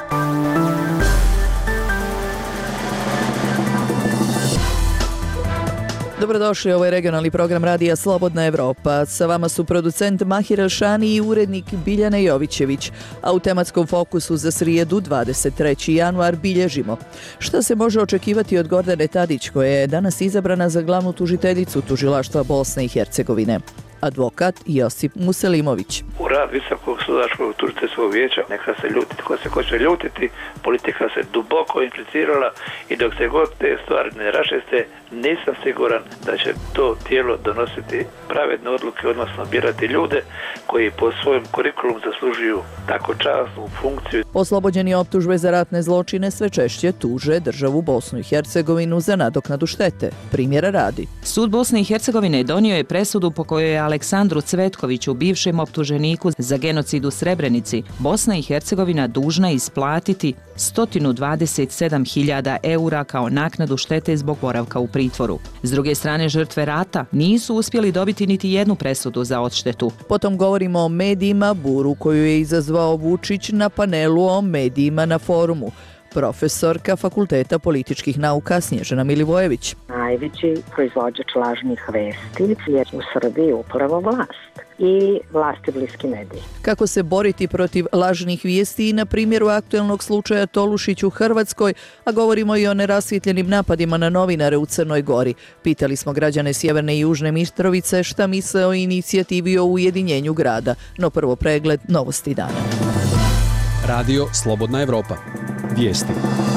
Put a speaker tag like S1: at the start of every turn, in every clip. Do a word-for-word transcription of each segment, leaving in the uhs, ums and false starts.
S1: Dobrodošli, ovo je regionalni program Radija Slobodna Evropa. Sa vama su producent Mahir Elšani i urednik Biljana Jovićević. A u tematskom fokusu za srijedu dvadeset treći januar bilježimo. Šta se može očekivati od Gordane Tadić, koja je danas izabrana za glavnu tužiteljicu tužilaštva Bosne i Hercegovine? Advokat Josip Muselimović.
S2: U rad Visokog sudačkog tužiteljskog vijeća neka se ljutiti ko se hoće ljutiti, politika se duboko implicirala i dok se god te stvari ne raščiste, nisam siguran da će to tijelo donositi pravedne odluke, odnosno birati ljude koji po svojem kurikulumu zaslužuju tako časnu funkciju.
S1: Oslobođeni optužbe za ratne zločine sve češće tuže državu Bosnu i Hercegovinu za nadoknadu štete. Primjera radi.
S3: Sud Bosne i Hercegovine donio je presudu po kojoj je Aleksandru Cvetkoviću, bivšem optuženiku za genocid u Srebrenici, Bosna i Hercegovina dužna isplatiti sto dvadeset sedam hiljada eura kao naknadu štete zbog boravka u pritvoru. S druge strane, žrtve rata nisu uspjeli dobiti niti jednu presudu za odštetu.
S1: Potom govorimo o medijima, buru koju je izazvao Vučić na panelu o medijima na forumu. Profesorka Fakulteta političkih nauka Snježana Milivojević.
S4: Najveći proizvođač lažnih vesti je u Srbiji upravo vlast i vlasti bliski mediji.
S1: Kako se boriti protiv lažnih vijesti i na primjeru aktuelnog slučaja Tolušić u Hrvatskoj, a govorimo i o nerasvjetljenim napadima na novinare u Crnoj Gori. Pitali smo građane Sjeverne i Južne Mitrovice šta misle o inicijativi o ujedinjenju grada. No prvo pregled novosti dana.
S5: Radio Slobodna Evropa. Vijesti.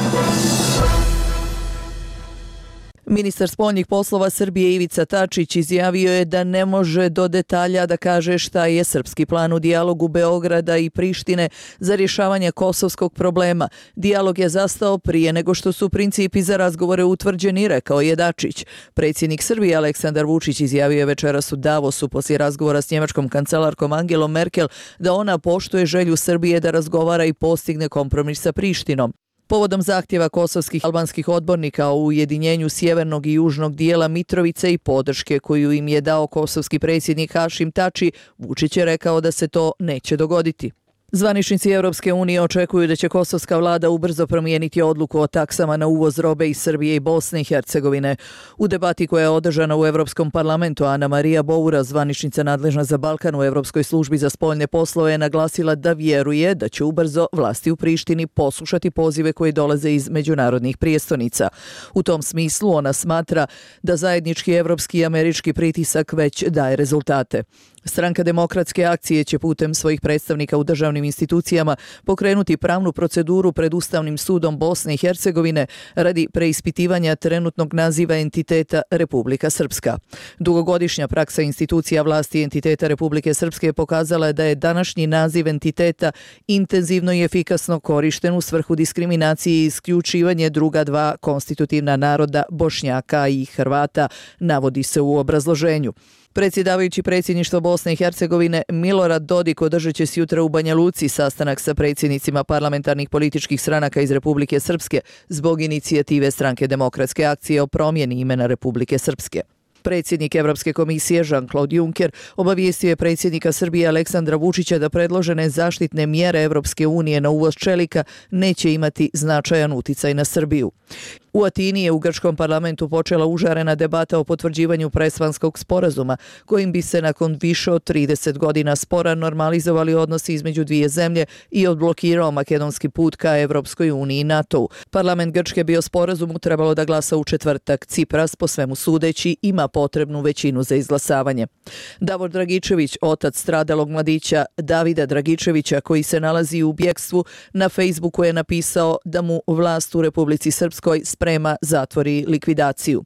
S1: Ministar spoljnih poslova Srbije Ivica Dačić izjavio je da ne može do detalja da kaže šta je srpski plan u dijalogu Beograda i Prištine za rješavanje kosovskog problema. Dijalog je zastao prije nego što su principi za razgovore utvrđeni, rekao je Dačić. Predsjednik Srbije Aleksandar Vučić izjavio je večeras u Davosu poslije razgovora s njemačkom kancelarkom Angelom Merkel da ona poštuje želju Srbije da razgovara i postigne kompromis sa Prištinom. Povodom zahtjeva kosovskih albanskih odbornika o ujedinjenju sjevernog i južnog dijela Mitrovice i podrške koju im je dao kosovski predsjednik Hašim Tači, Vučić je rekao da se to neće dogoditi. Zvaničnici Europske unije očekuju da će kosovska vlada ubrzo promijeniti odluku o taksama na uvoz robe iz Srbije i Bosne i Hercegovine. U debati koja je održana u Europskom parlamentu, Ana Marija Boura, zvaničnica nadležna za Balkan u Europskoj službi za spoljne poslove, je naglasila da vjeruje da će ubrzo vlasti u Prištini poslušati pozive koji dolaze iz međunarodnih prijestolnica. U tom smislu ona smatra da zajednički evropski i američki pritisak već daje rezultate. Stranka Demokratske akcije će putem svojih predstavnika u državnim institucijama pokrenuti pravnu proceduru pred Ustavnim sudom Bosne i Hercegovine radi preispitivanja trenutnog naziva entiteta Republika Srpska. Dugogodišnja praksa institucija vlasti entiteta Republike Srpske pokazala je da je današnji naziv entiteta intenzivno i efikasno korišten u svrhu diskriminacije i isključivanje druga dva konstitutivna naroda Bošnjaka i Hrvata, navodi se u obrazloženju. Predsjedavajući predsjedništvo Bosne i Hercegovine Milorad Dodik održat će sutra u Banja Luci sastanak sa predsjednicima parlamentarnih političkih stranaka iz Republike Srpske zbog inicijative Stranke Demokratske akcije o promjeni imena Republike Srpske. Predsjednik Evropske komisije Jean-Claude Juncker obavijestio je predsjednika Srbije Aleksandra Vučića da predložene zaštitne mjere Evropske unije na uvoz čelika neće imati značajan uticaj na Srbiju. U Atini je u grčkom parlamentu počela užarena debata o potvrđivanju Prespanskog sporazuma, kojim bi se nakon više od trideset godina spora normalizovali odnosi između dvije zemlje i odblokirao makedonski put ka Evropskoj uniji i NATO-u. Parlament Grčke bi o sporazumu trebalo da glasa u četvrtak. Cipras, po svemu sudeći, ima potrebnu većinu za izglasavanje. Davor Dragičević, otac stradalog mladića Davida Dragičevića, koji se nalazi u bjegstvu, na Facebooku je napisao da mu vlast u Republici Srpskoj sprema zatvor i likvidaciju.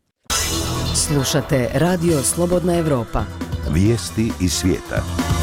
S6: Slušate Radio Slobodna Evropa.
S7: Vijesti iz svijeta.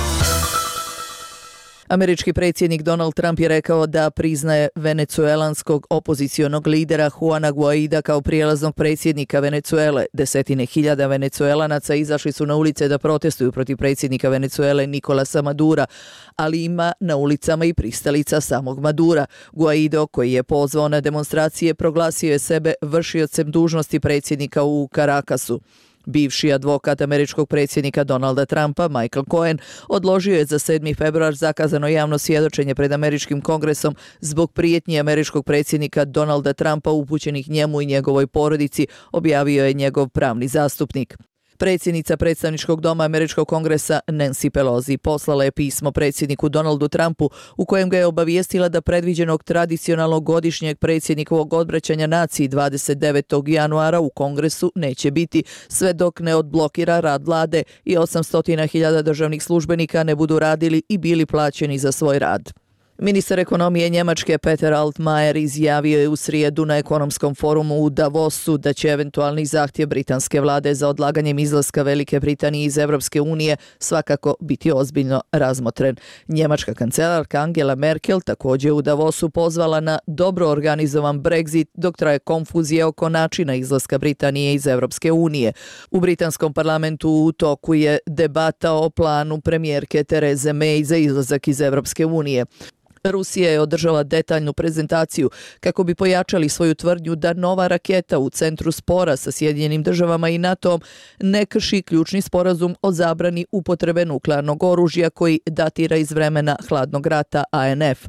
S1: Američki predsjednik Donald Trump je rekao da priznaje venecuelanskog opozicionog lidera Juana Guaida kao prijelaznog predsjednika Venecuele. Desetine hiljada Venecuelanaca izašli su na ulice da protestuju protiv predsjednika Venecuele Nicolasa Madura, ali ima na ulicama i pristalica samog Madura. Guaido, koji je pozvao na demonstracije, proglasio je sebe vršiocem dužnosti predsjednika u Caracasu. Bivši advokat američkog predsjednika Donalda Trumpa, Michael Cohen, odložio je za sedmi februar zakazano javno svjedočenje pred američkim kongresom zbog prijetnji američkog predsjednika Donalda Trumpa upućenih njemu i njegovoj porodici, objavio je njegov pravni zastupnik. Predsjednica predstavničkog doma američkog kongresa Nancy Pelosi poslala je pismo predsjedniku Donaldu Trumpu u kojem ga je obavijestila da predviđenog tradicionalnog godišnjeg predsjednikovog odbraćanja naciji dvadeset devetog januara u kongresu neće biti sve dok ne odblokira rad vlade i osamsto hiljada državnih službenika ne budu radili i bili plaćeni za svoj rad. Ministar ekonomije Njemačke Peter Altmaier izjavio je u srijedu na ekonomskom forumu u Davosu da će eventualni zahtjev britanske vlade za odlaganjem izlaska Velike Britanije iz Europske unije svakako biti ozbiljno razmotren. Njemačka kancelarka Angela Merkel također u Davosu pozvala na dobro organizovan Brexit dok traje konfuzija oko načina izlaska Britanije iz Europske unije. U britanskom parlamentu u toku je debata o planu premijerke Therese May za izlazak iz Europske unije. Rusija je održala detaljnu prezentaciju kako bi pojačali svoju tvrdnju da nova raketa u centru spora sa Sjedinjenim državama i NATO-om ne krši ključni sporazum o zabrani upotrebe nuklearnog oružja koji datira iz vremena hladnog rata A N F.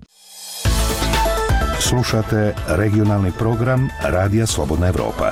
S7: Slušate regionalni program Radija Slobodna Evropa.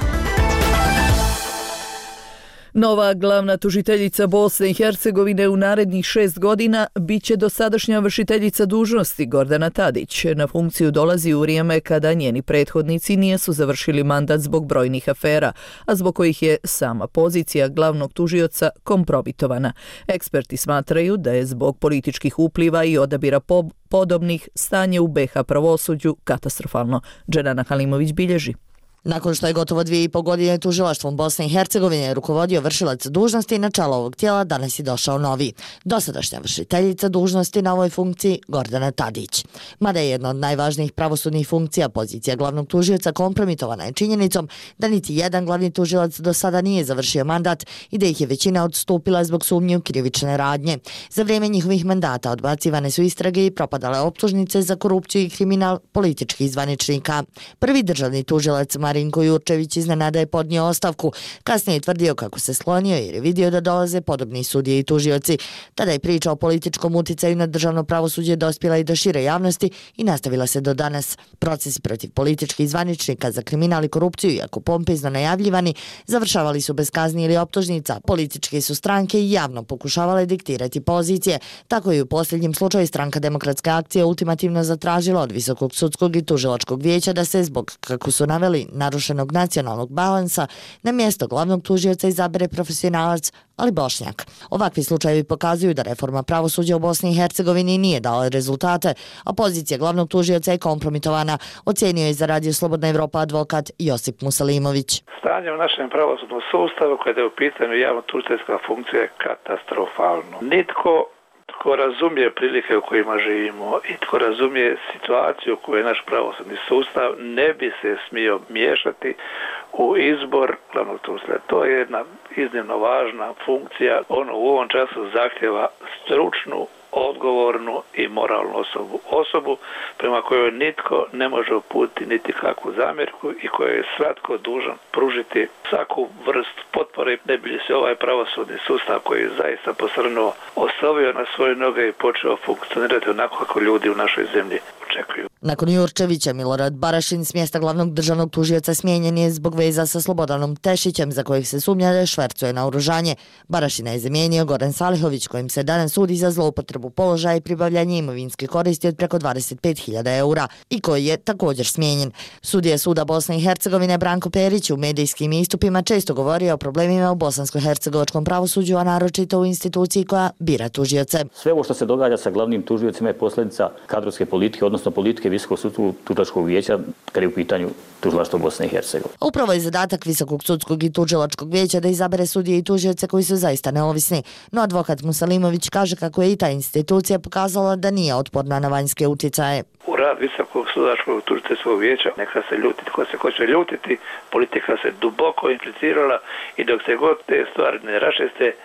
S1: Nova glavna tužiteljica Bosne i Hercegovine u narednih šest godina bit će dosadašnja vršiteljica dužnosti Gordana Tadić. Na funkciju dolazi u vrijeme kada njeni prethodnici nisu završili mandat zbog brojnih afera, a zbog kojih je sama pozicija glavnog tužioca kompromitovana. Eksperti smatraju da je zbog političkih upliva i odabira po- podobnih stanje u B H pravosuđu katastrofalno. Dženana Halimović bilježi.
S8: Nakon što je gotovo dvije i po godine tužilaštvom Bosne i Hercegovine rukovodio vršilac dužnosti na čelo ovog tijela, danas je došao novi. Dosadašnja vršiteljica dužnosti na ovoj funkciji Gordana Tadić. Mada je jedna od najvažnijih pravosudnih funkcija, pozicija glavnog tužioca kompromitovana je činjenicom da niti jedan glavni tužilac do sada nije završio mandat i da ih je većina odstupila zbog sumnje u krivične radnje. Za vrijeme njihovih mandata odbacivane su istrage i propadale optužnice za korupciju i kriminal političkih zvaničnika. Prvi državni tužilac Marinko Jurčević iznenada je podnio ostavku. Kasnije je tvrdio kako se slonio jer je vidio da dolaze podobni sudije i tužioci. Tada je priča o političkom uticaju na državno pravosuđe dospjela i do šire javnosti i nastavila se do danas. Procesi protiv političkih zvaničnika za kriminal i korupciju, iako pompezno najavljivani, završavali su bez kazni ili optužnica. Političke su stranke javno pokušavale diktirati pozicije. Tako je u posljednjem slučaju Stranka demokratske akcije ultimativno zatražila od Visokog sudskog i tužilačkog vijeća da se zbog, kako su naveli, narušenog nacionalnog balansa na mjesto glavnog tužioca izabere profesionalac, ali Bošnjak. Ovakvi slučajevi pokazuju da reforma pravosuđa u Bosni i Hercegovini nije dala rezultate, a pozicija glavnog tužioca je kompromitovana, ocijenio je za Radio Slobodna Evropa advokat Josip Musalimović.
S2: Stanje u našem pravosudnom sustavu kada je u pitanju javno-tužiteljska funkcija je katastrofalno. Nitko tko razumije prilike u kojima živimo i tko razumije situaciju u kojoj je naš pravosudni sustav ne bi se smio miješati u izbor glavnog tužitelja. To je jedna iznimno važna funkcija. Ono u ovom času zahtjeva stručnu, odgovornu i moralnu osobu. Osobu prema kojoj nitko ne može uputiti niti kakvu zamjerku i kojoj je svatko dužan pružiti svaku vrstu potpore, ne bi li se ovaj pravosudni sustav koji je zaista posrnuo osovio na svoje noge i počeo funkcionirati onako kako ljudi u našoj zemlji očekuju.
S8: Nakon Jurčevića, Milorad Barašin s mjesta glavnog državnog tužioca smijenjen je zbog veza sa Slobodanom Tešićem, za kojih se sumnja da švercuje naoružanje. Barašina je zamijenio Goran Salihović, kojim se danas sudi za zloupotrebu položaja i pribavljanje imovinske koristi od preko dvadeset pet hiljada eura i koji je također smijenjen. Sudija suda Bosne i Hercegovine Branko Perić u medijskim istupima često govorio o problemima u bosansko-hercegovačkom pravosuđu, a naročito u instituciji koja bira tužioce.
S9: Sve ovo što se događa sa glavnim tužiocima je posljedica kadrovske politike, odnosno politike Visokog sudskog tužilačkog vijeća kada je u pitanju tužilaštvo Bosne i Hercegovine.
S8: Upravo je zadatak Visokog sudskog i tužilačkog vijeća da izabere sudije i tužioce koji su zaista neovisni. No advokat Musalimović kaže kako je i ta institucija pokazala da nije otporna na vanjske utjecaje.
S2: U rad Visokog sudačkog tužiteljskog vijeća neka se ljuti tko se hoće ljutiti, politika se duboko implicirala i dok se god te stvari ne raščiste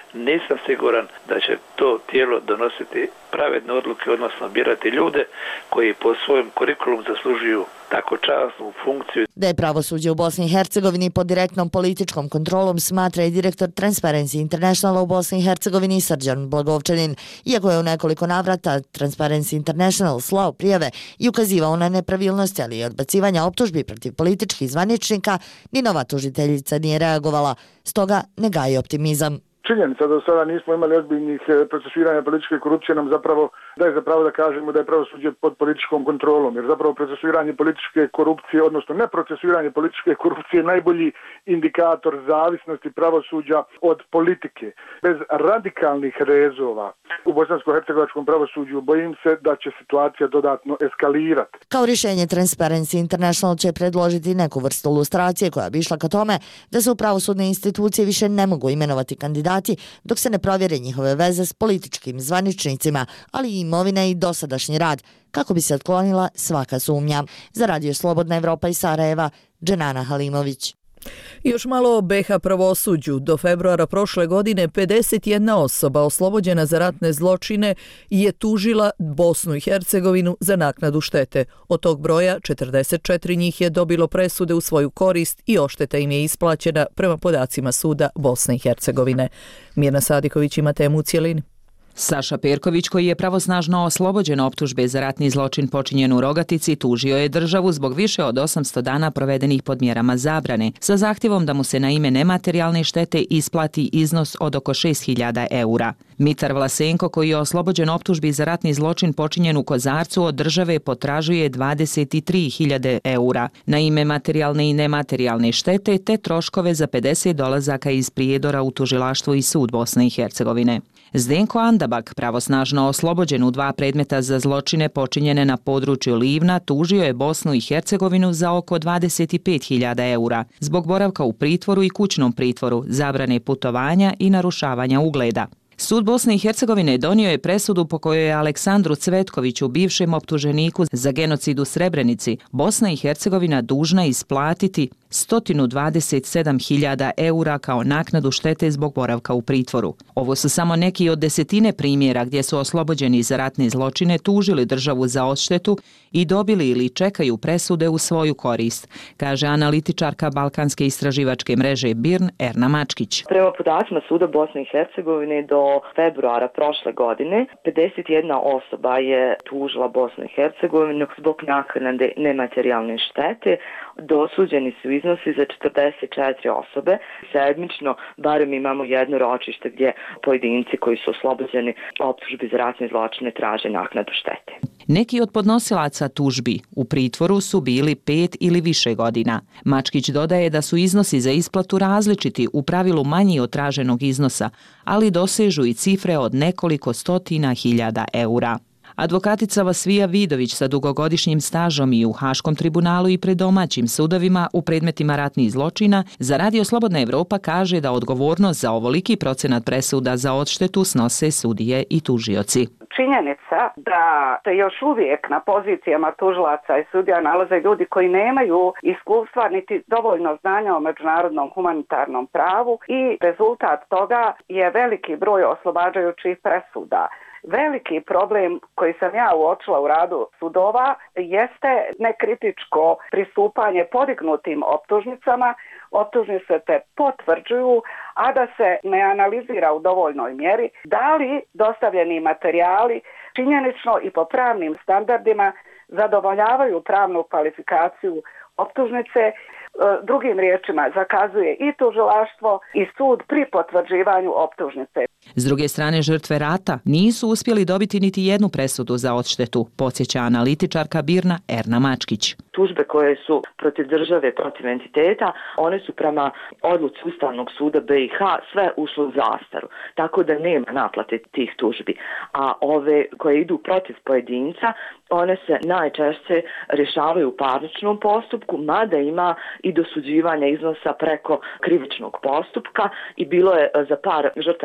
S2: nisam siguran da će to tijelo donositi pravedne odluke, odnosno birati ljude koji po svojem kurikulum zaslužuju tako časnu funkciju.
S8: Da je pravosuđe u Bosni i Hercegovini pod direktnom političkom kontrolom smatra i direktor Transparency Internationala u Bosni i Hercegovini Srđan Blagovčanin. Iako je u nekoliko navrata Transparency International slao prijave i ukazivao na nepravilnosti, ali i odbacivanja optužbi protiv političkih zvaničnika, ni nova tužiteljica nije reagovala, stoga ne gaji optimizam.
S10: Činjenica da do sada nismo imali ozbiljnih procesuiranja političke korupcije nam zapravo daje zapravo da kažemo da je pravosuđe pod političkom kontrolom, jer zapravo procesuiranje političke korupcije, odnosno neprocesuiranje političke korupcije je najbolji indikator zavisnosti pravosuđa od politike. Bez radikalnih rezova u bosansko-hercegovačkom pravosuđu bojim se da će situacija dodatno eskalirati.
S8: Kao rješenje Transparency International će predložiti neku vrstu lustracije koja bi išla ka tome da se u pravosudne institucije više ne mogu imenovati kandidati dok se ne provjere njihove veze s političkim zvaničnicima, ali i imovine i dosadašnji rad, kako bi se otklonila svaka sumnja. Za Radio Slobodna Evropa iz Sarajeva, Dženana Halimović.
S1: Još malo o B iH pravosuđu. Do februara prošle godine pedeset jedna osoba oslobođena za ratne zločine je tužila Bosnu i Hercegovinu za naknadu štete. Od tog broja četrdeset četiri njih je dobilo presude u svoju korist i odšteta im je isplaćena prema podacima suda Bosne i Hercegovine. Mirna Sadiković ima temu u cijelini.
S3: Saša Perković, koji je pravosnažno oslobođen optužbe za ratni zločin počinjen u Rogatici, tužio je državu zbog više od osamsto dana provedenih pod mjerama zabrane, sa zahtjevom da mu se na ime nematerijalne štete isplati iznos od oko šest hiljada eura. Mitar Vlasenko, koji je oslobođen optužbi za ratni zločin počinjen u Kozarcu, od države potražuje dvadeset tri hiljade eura na ime materijalne i nematerijalne štete te troškove za pedeset dolazaka iz Prijedora u tužilaštvu i sud Bosne i Hercegovine. Zdenko Andabak, pravosnažno oslobođen u dva predmeta za zločine počinjene na području Livna, tužio je Bosnu i Hercegovinu za oko dvadeset pet hiljada eura zbog boravka u pritvoru i kućnom pritvoru, zabrane putovanja i narušavanja ugleda. Sud Bosne i Hercegovine donio je presudu po kojoj je Aleksandru Cvetkoviću, bivšem optuženiku za genocid u Srebrenici, Bosna i Hercegovina dužna isplatiti sto dvadeset sedam hiljada eura kao naknadu štete zbog boravka u pritvoru. Ovo su samo neki od desetine primjera gdje su oslobođeni za ratne zločine tužili državu za odštetu i dobili ili čekaju presude u svoju korist, kaže analitičarka Balkanske istraživačke mreže B I R N Erna Mačkić.
S11: Prema podacima suda Bosne i Hercegovine do februara prošle godine pedeset jedna osoba je tužila Bosnu i Hercegovinu zbog naknade nematerijalne štete. Dosuđeni su iznosi za četrdeset četiri osobe. Sedmično barem imamo jedno ročište gdje pojedinci koji su oslobođeni optužbi za ratne zločine traže naknadu štete.
S3: Neki od podnosilaca tužbi u pritvoru su bili pet ili više godina. Mačkić dodaje da su iznosi za isplatu različiti, u pravilu manji od traženog iznosa, ali dosežu i cifre od nekoliko stotina hiljada eura. Advokatica Vasvija Vidović sa dugogodišnjim stažom i u Haškom tribunalu i pred domaćim sudovima u predmetima ratnih zločina za Radio Slobodna Evropa kaže da odgovornost za ovoliki procenat presuda za odštetu snose sudije i tužioci.
S12: Činjenica da se još uvijek na pozicijama tužilaca i sudija nalaze ljudi koji nemaju iskustva niti dovoljno znanja o međunarodnom humanitarnom pravu i rezultat toga je veliki broj oslobađajućih presuda. Veliki problem koji sam ja uočila u radu sudova jeste nekritičko pristupanje podignutim optužnicama. Optužnice se potvrđuju, a da se ne analizira u dovoljnoj mjeri da li dostavljeni materijali činjenično i po pravnim standardima zadovoljavaju pravnu kvalifikaciju optužnice. Drugim riječima, zakazuje i tužilaštvo i sud pri potvrđivanju optužnice.
S3: S druge strane, žrtve rata nisu uspjeli dobiti niti jednu presudu za odštetu, podsjeća analitičarka B I R N-a Erna Mačkić.
S11: Tužbe koje su protiv države, protiv entiteta, one su prema odluci Ustavnog suda B iH sve ušle u zastaru, tako da nema naplate tih tužbi. A ove koje idu protiv pojedinca, one se najčešće rješavaju u parničnom postupku, mada ima i dosuđivanja iznosa preko krivičnog postupka i bilo je za par žrtava seksualnog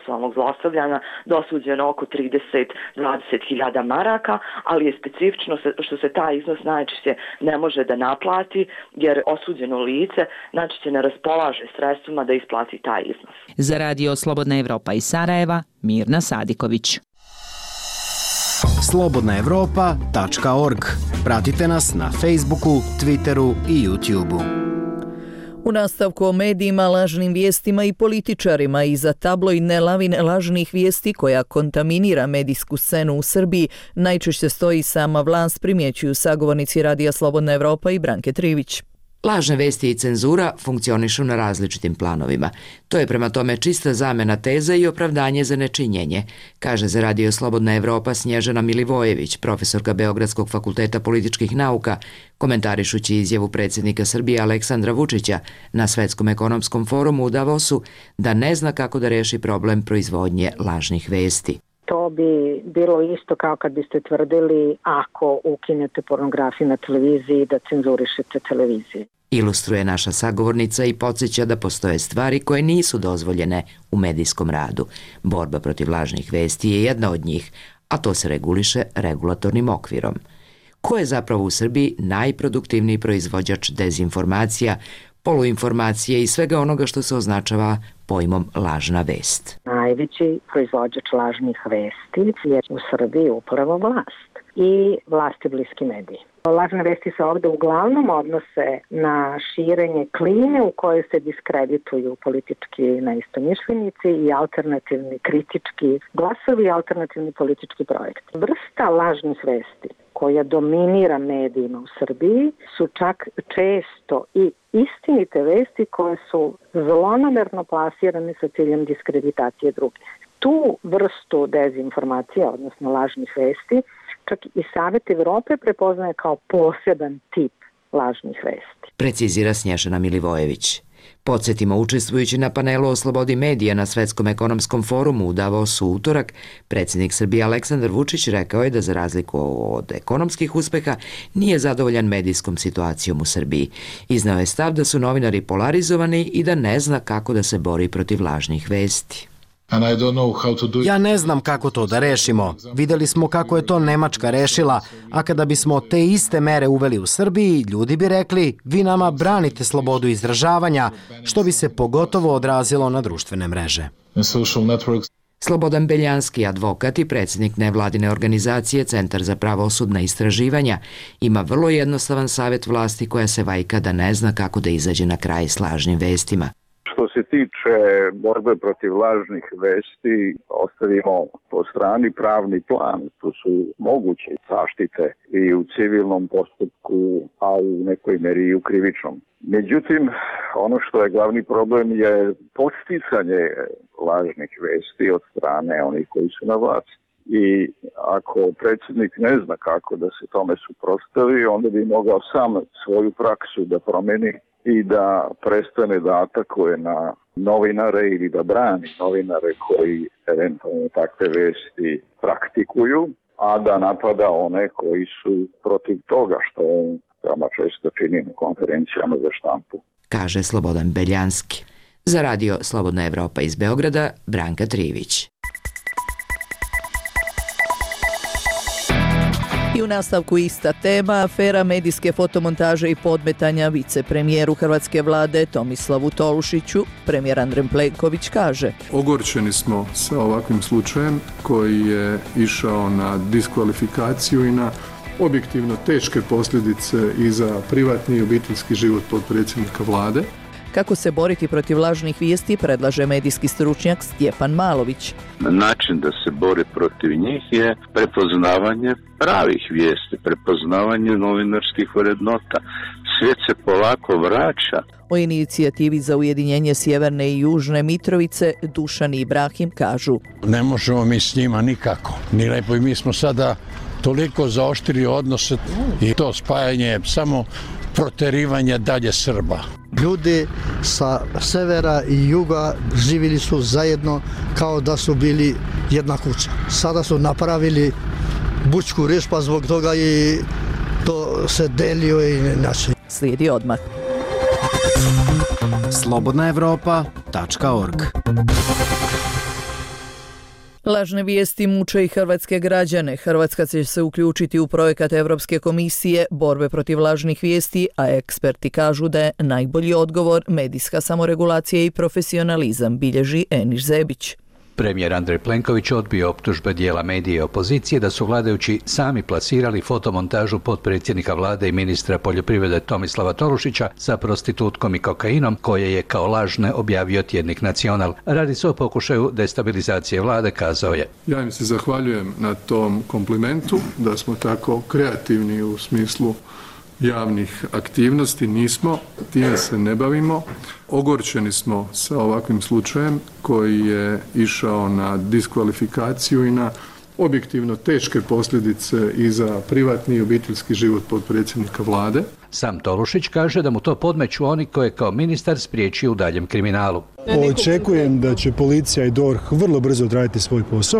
S11: seksualnog zlostavljanja dosuđeno oko trideset do dvadeset hiljada maraka, ali je specifično što se taj iznos najčešće ne može da naplati, jer osuđeno lice najčešće ne raspolaže sredstvima da isplati taj iznos.
S3: Za Radio Slobodna Evropa iz Sarajeva, Mirna Sadiković.
S13: slobodna evropa tačka org. Pratite nas na Facebooku, Twitteru i YouTubeu.
S1: U nastavku o medijima, lažnim vijestima i političarima iza tabloidne lavine lažnih vijesti koja kontaminira medijsku scenu u Srbiji najčešće stoji sama vlast, primjećuju sagovornici Radija Slobodna Evropa i Branke Trivić.
S14: Lažne vesti i cenzura funkcionišu na različitim planovima. To je prema tome čista zamena teza i opravdanje za nečinjenje, kaže za Radio Slobodna Evropa Snježana Milivojević, profesorka Beogradskog fakulteta političkih nauka, komentarišući izjavu predsjednika Srbije Aleksandra Vučića na Svetskom ekonomskom forumu u Davosu da ne zna kako da reši problem proizvodnje lažnih vesti.
S4: To bi bilo isto kao kad biste tvrdili ako ukinete pornografiju na televiziji da cenzurišete televiziju.
S14: Ilustruje naša sagovornica i podsjeća da postoje stvari koje nisu dozvoljene u medijskom radu. Borba protiv lažnih vesti je jedna od njih, a to se reguliše regulatornim okvirom. Ko je zapravo u Srbiji najproduktivniji proizvođač dezinformacija, poluinformacije i svega onoga što se označava pojmom lažna vest?
S4: Najveći proizvođač lažnih vesti je u Srbiji upravo vlast i vlasti bliski mediji. Lažne vesti se ovdje uglavnom odnose na širenje klime u kojoj se diskredituju politički neistomišljenici i alternativni kritički glasovi i alternativni politički projekti. Vrsta lažnih vesti koja dominira medijima u Srbiji su čak često i istinite vesti koje su zlonamerno plasirane sa ciljem diskreditacije drugih. Tu vrstu dezinformacija, odnosno lažnih vesti, čak i Savet Evrope prepoznaje kao poseban tip lažnih vesti.
S14: Precizira Snježana Milivojević. Podsjetimo, učestvujući na panelu o slobodi medija na Svetskom ekonomskom forumu u Davosu u utorak, predsjednik Srbije Aleksandar Vučić rekao je da za razliku od ekonomskih uspeha nije zadovoljan medijskom situacijom u Srbiji. Iznao je stav da su novinari polarizovani i da ne zna kako da se bori protiv lažnih vesti.
S13: Ja ne znam kako to da rešimo. Videli smo kako je to Nemačka rešila, a kada bismo te iste mere uveli u Srbiji, ljudi bi rekli, vi nama branite slobodu izražavanja, što bi se pogotovo odrazilo na društvene mreže.
S14: Slobodan Beljanski, advokat i predsjednik nevladine organizacije Centar za pravosudna istraživanja, ima vrlo jednostavan savjet vlasti koja se vajka da ne zna kako da izađe na kraj s lažnim vestima.
S15: Što se tiče borbe protiv lažnih vesti, ostavimo po strani pravni plan. Tu su moguće zaštite i u civilnom postupku, a u nekoj meri i u krivičnom. Međutim, ono što je glavni problem je podsticanje lažnih vesti od strane onih koji su na vlasti. I ako predsjednik ne zna kako da se tome suprotstavi, onda bi mogao sam svoju praksu da promeni i da prestane da atakuje na novinare ili da brani novinare koji eventualno takve vesti praktikuju, a da napada one koji su protiv toga, što on veoma često čini na konferencijama za štampu.
S14: Kaže Slobodan Beljanski. Za Radio Slobodna Evropa iz Beograda, Branka Trivić.
S1: I u nastavku ista tema, afera medijske fotomontaže i podmetanja vicepremijeru Hrvatske vlade Tomislavu Tolušiću, premijer Andrej Plenković kaže:
S16: Ogorčeni smo sa ovakvim slučajem koji je išao na diskvalifikaciju i na objektivno teške posljedice i za privatni i obiteljski život potpredsjednika vlade.
S1: Kako se boriti protiv lažnih vijesti, predlaže medijski stručnjak Stjepan Malović.
S17: Način da se bori protiv njih je prepoznavanje pravih vijesti, prepoznavanje novinarskih vrednota. Svijet se polako vraća.
S1: O inicijativi za ujedinjenje Sjeverne i Južne Mitrovice Dušan i Ibrahim kažu:
S18: Ne možemo mi s njima nikako. Ni lepo, i mi smo sada toliko zaoštrili odnose i to spajanje je samo proterivanje dalje Srba.
S19: Ljudi sa severa i juga živjeli su zajedno kao da su bili jedna kuća. Sada su napravili bučku riječ, pa zbog toga i to se delio i inače.
S1: Slijedi odmah.
S13: slobodna evropa tačka org.
S1: Lažne vijesti muče i hrvatske građane. Hrvatska će se uključiti u projekat Evropske komisije borbe protiv lažnih vijesti, a eksperti kažu da je najbolji odgovor medijska samoregulacija i profesionalizam, bilježi Eniš Zebić.
S20: Premijer Andrej Plenković odbio optužbe dijela medije i opozicije da su vladajući sami plasirali fotomontažu potpredsjednika vlade i ministra poljoprivrede Tomislava Tolušića sa prostitutkom i kokainom koje je kao lažne objavio tjednik Nacional. Radi se o pokušaju destabilizacije vlade, kazao je.
S16: Ja im se zahvaljujem na tom komplimentu, da smo tako kreativni u smislu javnih aktivnosti, nismo, time se ne bavimo. Ogorčeni smo sa ovakvim slučajem koji je išao na diskvalifikaciju i na objektivno teške posljedice i za privatni i obiteljski život potpredsjednika vlade.
S20: Sam Tolušić kaže da mu to podmeću oni koje kao ministar spriječi u daljem kriminalu.
S21: Očekujem da će policija i D O R H vrlo brzo odraditi svoj posao,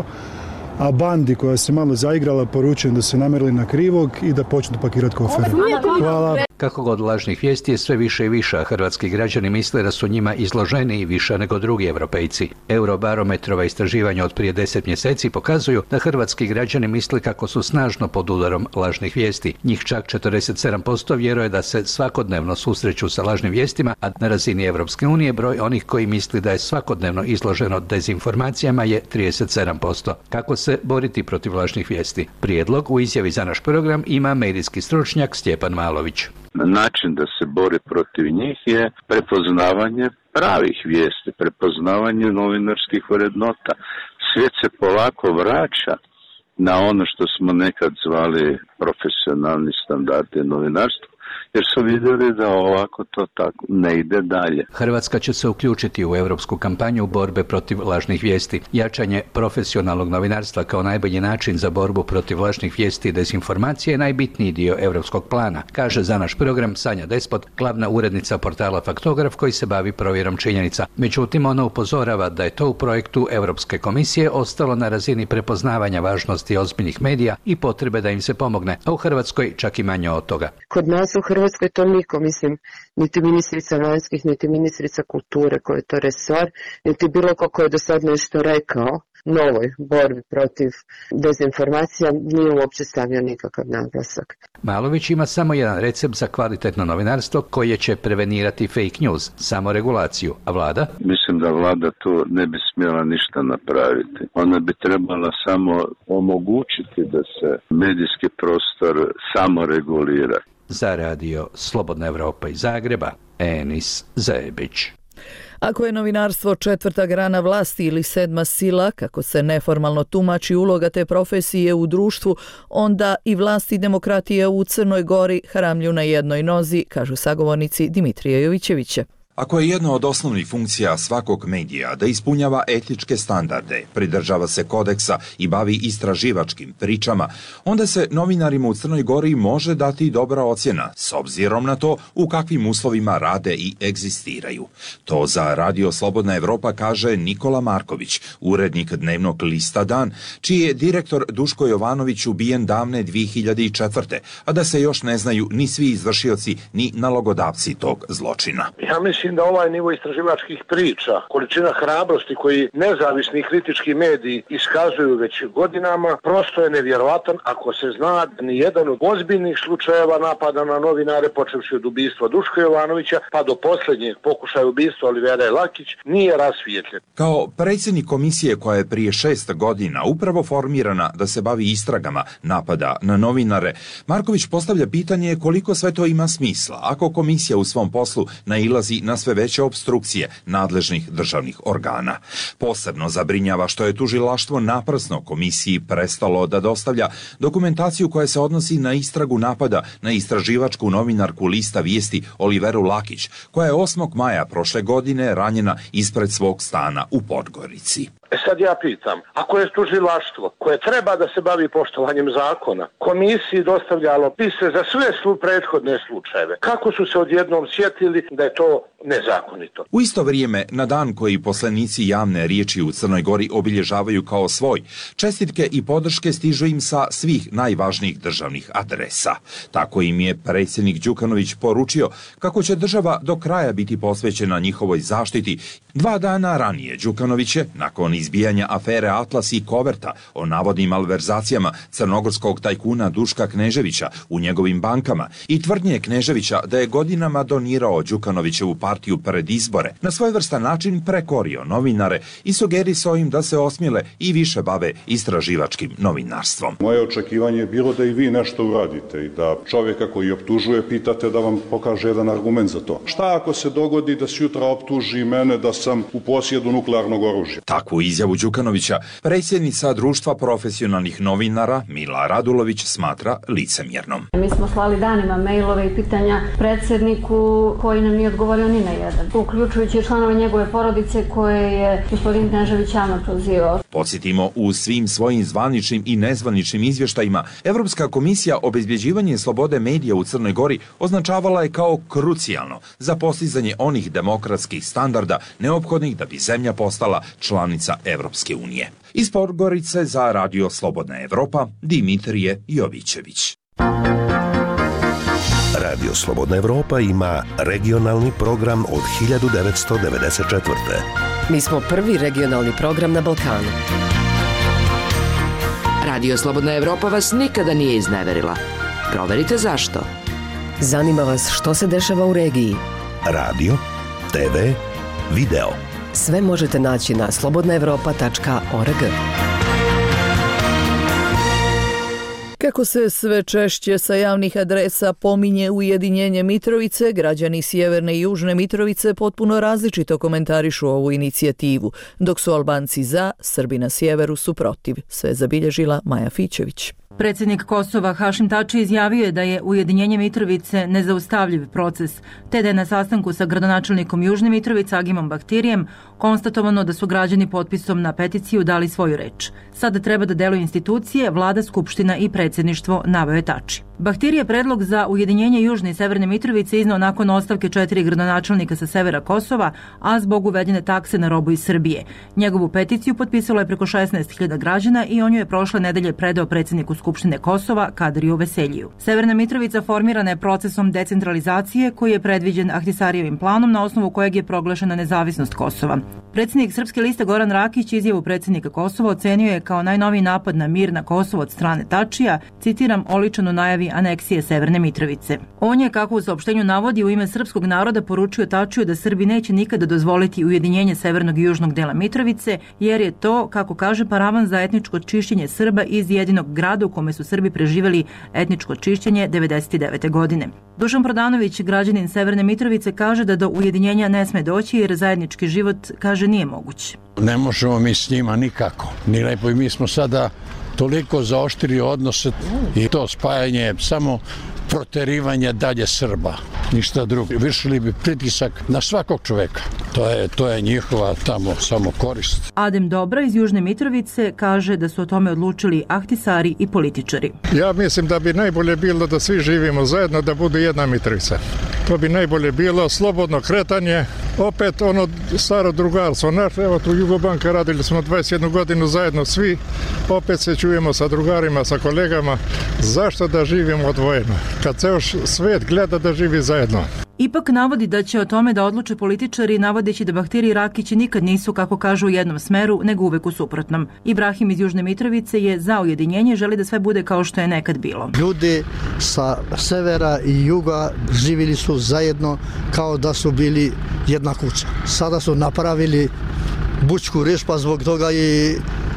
S21: a bandi koja se malo zaigrala poručujem da se namjerili na krivog i da počnu pakirati kofere. Hvala.
S20: Kako god lažnih vijesti je sve više i više, a hrvatski građani misle da su njima izloženi i više nego drugi europejci. Eurobarometrova istraživanja od prije deset mjeseci pokazuju da hrvatski građani misle kako su snažno pod udarom lažnih vijesti. Njih čak četrdeset sedam posto vjeruje da se svakodnevno susreću sa lažnim vijestima, a na razini Europske unije broj onih koji misli da je svakodnevno izloženo dezinformacijama je trideset sedam posto. Kako se boriti protiv lažnih vijesti? Prijedlog u izjavi za naš program ima medijski stručnjak Stjepan Malović.
S17: Način da se bori protiv njih je prepoznavanje pravih vijesti, prepoznavanje novinarskih vrednota. Svijet se polako vraća na ono što smo nekad zvali profesionalni standardi novinarstva, jer su vidjeli da ovako to tako ne ide dalje.
S20: Hrvatska će se uključiti u europsku kampanju borbe protiv lažnih vijesti. Jačanje profesionalnog novinarstva kao najbolji način za borbu protiv lažnih vijesti i dezinformacije je najbitniji dio europskog plana, kaže za naš program Sanja Despot, glavna urednica portala Faktograf koji se bavi provjerom činjenica. Međutim, ona upozorava da je to u projektu Europske komisije ostalo na razini prepoznavanja važnosti ozbiljnih medija i potrebe da im se pomogne, a u Hrvatskoj čak i manje od toga.
S22: Kod nas u Hrvatskoj to niko, mislim, niti ministrica vanjskih, niti ministrica kulture koji je to resor, niti bilo ko ko je do sad nešto rekao novoj borbi protiv dezinformacija nije uopće stavio nikakav naglasak.
S20: Malović ima samo jedan recept za kvalitetno novinarstvo koje će prevenirati fake news, samoregulaciju, a vlada?
S17: Mislim da vlada tu ne bi smjela ništa napraviti. Ona bi trebala samo omogućiti da se medijski prostor samoregulira.
S20: Za radio Slobodna Evropa iz Zagreba, Enis Zebić.
S1: Ako je novinarstvo četvrta grana vlasti ili sedma sila, kako se neformalno tumači uloga te profesije u društvu, onda i vlast i demokratija u Crnoj Gori hramlju na jednoj nozi, kažu sagovornici Dimitrija Jovićevića.
S23: Ako je jedna od osnovnih funkcija svakog medija da ispunjava etičke standarde, pridržava se kodeksa i bavi istraživačkim pričama, onda se novinarima u Crnoj Gori može dati dobra ocjena s obzirom na to u kakvim uslovima rade i egzistiraju. To za Radio Slobodna Evropa kaže Nikola Marković, urednik dnevnog lista Dan, čiji je direktor Duško Jovanović ubijen davne dvije hiljade četvrte. a da se još ne znaju ni svi izvršioci ni nalogodavci tog zločina.
S24: Ja mislim da ovaj nivo istraživačkih priča, količina hrabrosti koji nezavisni kritički mediji iskazuju već godinama, prosto je nevjerovatan ako se zna da ni jedan od ozbiljnih slučajeva napada na novinare, počevši od ubistva Duška Jovanovića pa do posljednjeg pokušaja ubistva Olivera Lakić, nije rasvijetljen.
S23: Kao predsjednik komisije koja je prije šest godina upravo formirana da se bavi istragama napada na novinare, Marković postavlja pitanje koliko sve to ima smisla ako komisija u svom poslu nailazi na sve veće opstrukcije nadležnih državnih organa. Posebno zabrinjava što je tužilaštvo naprasno komisiji prestalo da dostavlja dokumentaciju koja se odnosi na istragu napada na istraživačku novinarku lista Vijesti Oliveru Lakić, koja je osmog maja prošle godine ranjena ispred svog stana u Podgorici.
S24: E sad ja pitam, ako je tužilaštvo koje treba da se bavi poštovanjem zakona, komisiji dostavljalo pise za sve su prethodne slučajeve, kako su se odjednom sjetili da je to nezakonito?
S23: U isto vrijeme, na dan koji poslanici javne riječi u Crnoj Gori obilježavaju kao svoj, čestitke i podrške stižu im sa svih najvažnijih državnih adresa. Tako im je predsjednik Đukanović poručio kako će država do kraja biti posvećena njihovoj zaštiti. Dva dana ranije Đukanović je, nakon izbijanja afere Atlas i Koverta, o navodnim malverzacijama crnogorskog tajkuna Duška Kneževića u njegovim bankama i tvrdnje Kneževića da je godinama donirao Đukanovićevu partiju pred izbore, na svojevrstan način prekorio novinare i sugerisao im da se osmijele i više bave istraživačkim novinarstvom.
S5: Moje očekivanje je bilo da i vi nešto uradite i da čovjeka koji optužuje pitate da vam pokaže jedan argument za to. Šta ako se dogodi da se jutra optuži mene da sam u posjedu nuklearnog oružja?
S23: Takvu izjavu Đukanovića predsjednica Društva profesionalnih novinara Mila Radulović smatra licemjernom.
S6: Mi smo slali danima mailove i pitanja predsjedniku koji nam nije odgovorio ni na jedan, uključujući članove njegove porodice koje je gospodin Knežević javno prozivao.
S23: Podsjetimo, u svim svojim zvaničnim i nezvaničnim izvještajima Evropska komisija obezbjeđivanje slobode medija u Crnoj Gori označavala je kao krucijalno za postizanje onih demokratskih standarda neophodnih da bi zemlja postala članica Evropske unije. Iz Podgorice za Radio Slobodna Evropa, Dimitrije Jovićević.
S7: Radio Slobodna Evropa ima regionalni program od hiljadu devetsto devedeset četvrte.
S9: Mi smo prvi regionalni program na Balkanu.
S14: Radio Slobodna Evropa vas nikada nije izneverila. Proverite zašto.
S9: Zanima vas što se dešava u regiji.
S7: Radio, te ve, video.
S9: Sve možete naći na slobodna evropa tačka org.
S1: Kako se sve češće sa javnih adresa pominje ujedinjenje Mitrovice, građani Sjeverne i Južne Mitrovice potpuno različito komentarišu ovu inicijativu, dok su Albanci za, Srbi na sjeveru su protiv. Sve zabilježila Maja Fićević.
S25: Predsjednik Kosova Hašim Tači izjavio je da je ujedinjenje Mitrovice nezaustavljiv proces, te da je na sastanku sa gradonačelnikom Južne Mitrovice Agimom Bahtirijem konstatovano da su građani potpisom na peticiju dali svoju reč. Sada treba da deluju institucije, vlada, skupština i predsjedništvo, naveo je Tači. Bahtirije predlog za ujedinjenje Južne i Severne Mitrovice iznao nakon ostavke četiri gradonačelnika sa severa Kosova, a zbog uvedene takse na robu iz Srbije. Njegovu peticiju potpisalo je preko šesnaest hiljada građana i on ju je prošle nedelje predao predsjedniku Skupštine Kosova Kadriju Veseljiju. Severna Mitrovica formirana je procesom decentralizacije koji je predviđen Ahtisarijevim planom na osnovu kojeg je proglašena nezavisnost Kosova. Predsjednik Srpske liste Goran Rakić izjavu predsjednika Kosova ocenio je kao najnoviji napad na mir na Kosovo od strane Tačija, citiram, oličan u najavi aneksije Severne Mitrovice. On je, kako u saopštenju navodi, u ime srpskog naroda poručio Tačiju da Srbi neće nikada dozvoliti ujedinjenje severnog i južnog dela Mitrovice, jer je to, kako kaže, paravan za etničko čišćenje Srba iz jedinog grada u kome su Srbi preživjeli etničko čišćenje devedeset devete godine. Dušan Prodanović, građanin Severne Mitrovice, kaže da do ujedinjenja ne sme doći jer zajednički život, kaže, nije moguć.
S18: Ne možemo mi s njima nikako. Ni lepo i mi smo sada toliko zaoštrili odnose i to spajanje samo proterivanje dalje Srba, ništa drugo. Vršili bi pritisak na svakog čoveka. To je, to je njihova tamo samo korist.
S25: Adem Dobra iz Južne Mitrovice kaže da su o tome odlučili ahtisari i političari.
S26: Ja mislim da bi najbolje bilo da svi živimo zajedno, da bude jedna Mitrovica. To bi najbolje bilo, slobodno kretanje, opet ono staro drugarstvo. Naš, evo tu Jugobanka, radili smo dvadeset jednu godinu zajedno svi, opet se čujemo sa drugarima, sa kolegama. Zašto da živimo odvojeno? Kad ceo svet gleda da živi zajedno.
S25: Ipak navodi da će o tome da odluče političari, navodeći da Bahtiri i Rakić nikad nisu, kako kažu, u jednom smeru, nego uvek u suprotnom. Ibrahim iz Južne Mitrovice je za ujedinjenje i želi da sve bude kao što je nekad bilo.
S19: Ljudi sa severa i juga živjeli su zajedno kao da su bili jedna kuća. Sada su napravili bučku riš, pa zbog toga i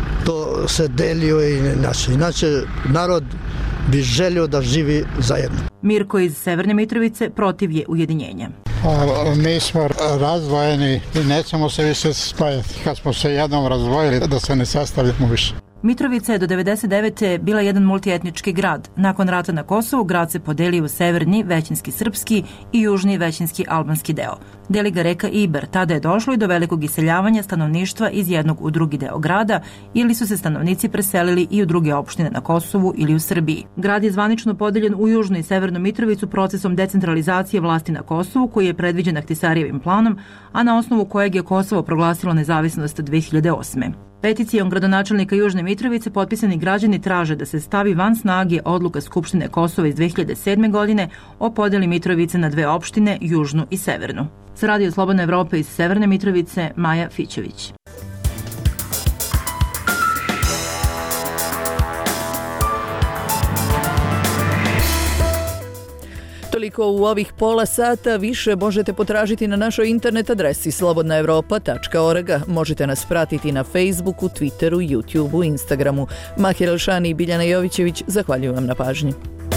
S19: to se delio i inače. Inače, narod bi želio da živi zajedno.
S25: Mirko iz Severne Mitrovice protiv je ujedinjenja.
S27: A, mi smo razdvojeni i nećemo se više spajati. Kad smo se jednom razdvojili, da se ne sastavljamo više.
S25: Mitrovica je do devedeset devete bila jedan multietnički grad. Nakon rata na Kosovu, grad se podelio u severni, većinski srpski i južni, većinski albanski deo. Deli ga reka Iber. Tada je došlo i do velikog iseljavanja stanovništva iz jednog u drugi deo grada ili su se stanovnici preselili i u druge opštine na Kosovu ili u Srbiji. Grad je zvanično podeljen u južnu i severnu Mitrovicu procesom decentralizacije vlasti na Kosovu koji je predviđen Ahtisarijevim planom, a na osnovu kojeg je Kosovo proglasilo nezavisnost dve hiljade osme. Peticijom gradonačelnika Južne Mitrovice potpisani građani traže da se stavi van snage odluka Skupštine Kosova iz dve hiljade sedme. godine o podeli Mitrovice na dve opštine, južnu i severnu. Sa Radio Slobodna Evropa iz Severne Mitrovice, Maja Fićević.
S1: Utoliko u ovih pola sata više možete potražiti na našoj internet adresi slobodna evropa tačka org. Možete nas pratiti na Facebooku, Twitteru, YouTubeu, Instagramu. Mahir Elšani i Biljana Jovićević, zahvaljujem vam na pažnji.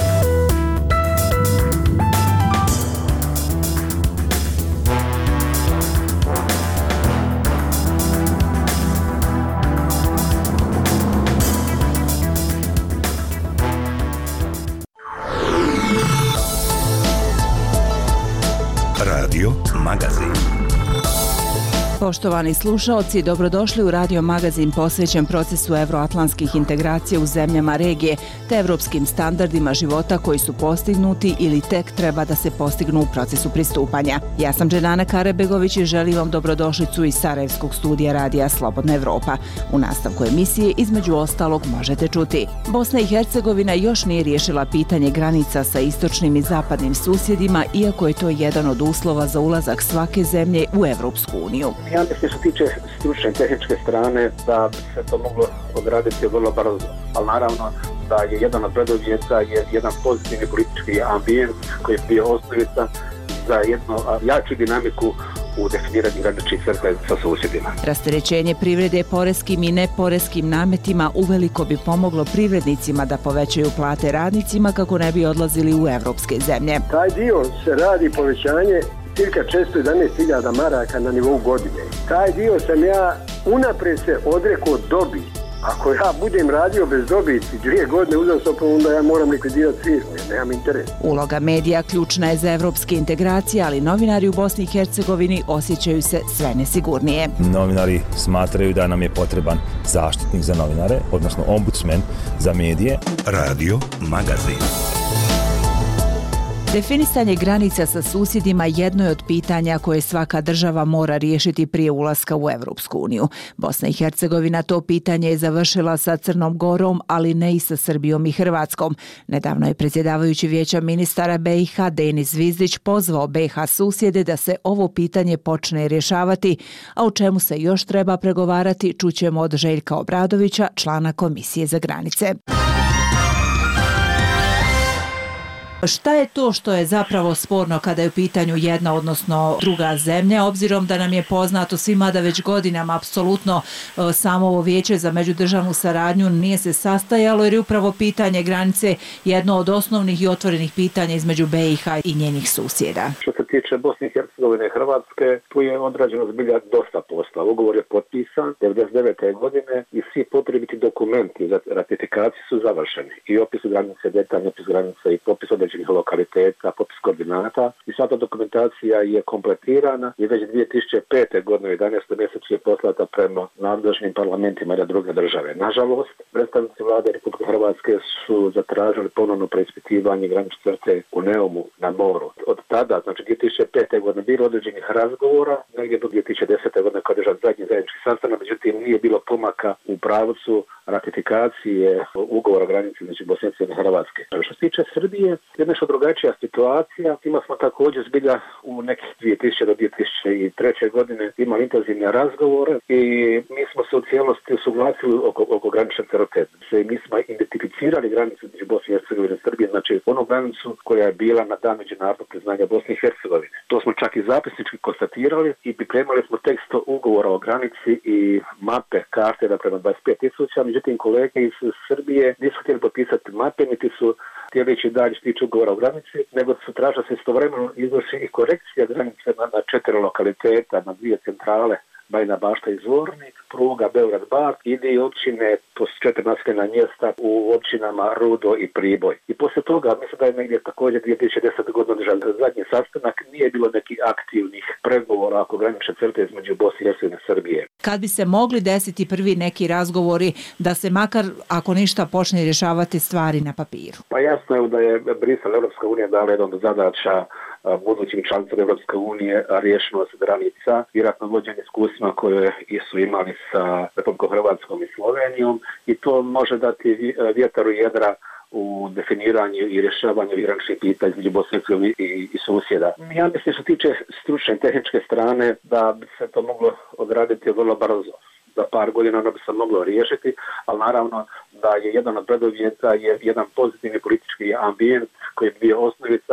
S7: Radio Magazin.
S2: Poštovani slušaoci, dobrodošli u radio magazin posvećen procesu evroatlantskih integracija u zemljama regije te evropskim standardima života koji su postignuti ili tek treba da se postignu u procesu pristupanja. Ja sam Dženana Karebegović i želim vam dobrodošlicu iz Sarajevskog studija radija Slobodna Evropa. U nastavku emisije između ostalog možete čuti: Bosna i Hercegovina još nije riješila pitanje granica sa istočnim i zapadnim susjedima, iako je to jedan od uslova za ulazak svake zemlje u Evropsku uniju.
S3: Ja mislim što se tiče stručne i tehničke strane da bi se to moglo odraditi vrlo brzo, ali naravno da je jedan od preduvjeta je jedan pozitivni politički ambijent koji je bio osnovica za jednu jaču dinamiku u definiranju graničnih crta sa susjedima.
S2: Rasterećenje privrede poreskim i neporeskim nametima uveliko bi pomoglo privrednicima da povećaju plate radnicima kako ne bi odlazili u evropske zemlje.
S4: Taj dio se radi povećanje cirka četiristo jedanaest hiljada maraka na nivou godine. Taj dio sam ja unaprijed se odrekao dobiti. Ako ja budem radio bez dobiti dvije godine uzastopno, onda ja moram likvidirati firmu, jer nemam interes.
S2: Uloga medija ključna je za evropske integracije, ali novinari u Bosni i Hercegovini osjećaju se sve nesigurnije.
S8: Novinari smatraju da nam je potreban zaštitnik za novinare, odnosno ombudsman za medije.
S7: Radio Magazin.
S2: Definisanje granica sa susjedima jedno je od pitanja koje svaka država mora riješiti prije ulaska u Evropsku uniju. Bosna i Hercegovina to pitanje je završila sa Crnom Gorom, ali ne i sa Srbijom i Hrvatskom. Nedavno je predsjedavajući Vijeća ministara B i H Denis Zvizdić pozvao B i H susjede da se ovo pitanje počne rješavati, a o čemu se još treba pregovarati čućemo od Željka Obradovića, člana Komisije za granice. Šta je to što je zapravo sporno kada je u pitanju jedna, odnosno druga zemlja, obzirom da nam je poznato svima da već godinama apsolutno samo ovo vijeće za međudržavnu saradnju nije se sastajalo, jer je upravo pitanje granice jedno od osnovnih i otvorenih pitanja između B i H i njenih susjeda.
S3: Što se tiče Bosne i Hercegovine i Hrvatske, tu je odrađeno zbilja dosta posla. Ugovor je potpisan devedeset devete godine i svi potrebiti dokumenti za ratifikaciju su završeni. I opis granice, detaljni opis granice i popis određenih lokaliteta, popis koordinata i sva ta dokumentacija je kompletirana i već dvije tisuće pete godine u jedanaestom mjesecu je poslata prema nadležnim parlamentima i druge države. Nažalost, predstavnici vlade Republike Hrvatske su zatražili ponovno preispitivanje granične crte u Neumu na moru. Od tada, znači dvije tisuće pete godine, bilo određenih razgovora, negdje do dvije tisuće desete godine kada je zadnji zajednički sastanak, međutim nije bilo pomaka u pravcu ratifikacije ugovora o granici između Bosne i Hrvatske. Što se tiče Srbije, je nešto drugačija situacija. Ima smo također zbilja u nekih dvije tisuće do dvije tisuće treće godine imali intenzivne razgovore i mi smo se u cijelosti usuglasili oko, oko granične crte. Mi smo identificirali granicu između Bosne i Hercegovine i Srbije, znači onu granicu koja je bila na dan međunarodnog priznanja Bosne i Hercegovine. To smo čak i zapisnički konstatirali i pripremali smo tekst ugovora o granici i mape karte da prema dvadeset pet tisuća, međutim kolege iz Srbije nisu htjeli potpisati mape, niti su htjeli ići dalje što tiče ugovora o granici, nego su tražili se istovremeno izvrši i korekcija granice na, na četiri lokaliteta, na dvije centrale, Bajina Bašta i Zvornik, pruga Beograd-Bar, ide i općine po četiri naseljena mjesta u općinama Rudo i Priboj. I poslije toga, mislim da je negdje također dvije tisuće desete godine održan zadnji sastanak, nije bilo nekih aktivnih pregovora oko granične crte između Bosne i Hercegovine i Srbije.
S2: Kad bi se mogli desiti prvi neki razgovori da se makar, ako ništa, počne rješavati stvari na papiru?
S3: Pa jasno je da je Brisel, Evropska unija, dala jedan od zadaća budućim članicama Evropske unije riješenost granica, vjerojatno vođenje iskustvima koje su imali sa Republikom Hrvatskom i Slovenijom i to može dati vjetar u jedra u definiranju i rješavanju graničnih pitanja između Bosne i, i susjeda. Ja mislim što tiče stručne i tehničke strane da bi se to moglo odraditi vrlo brzo. Za par godina ono bi se moglo riješiti, ali naravno da je jedan od preduvjeta je jedan pozitivni politički ambijent koji je bio osnovica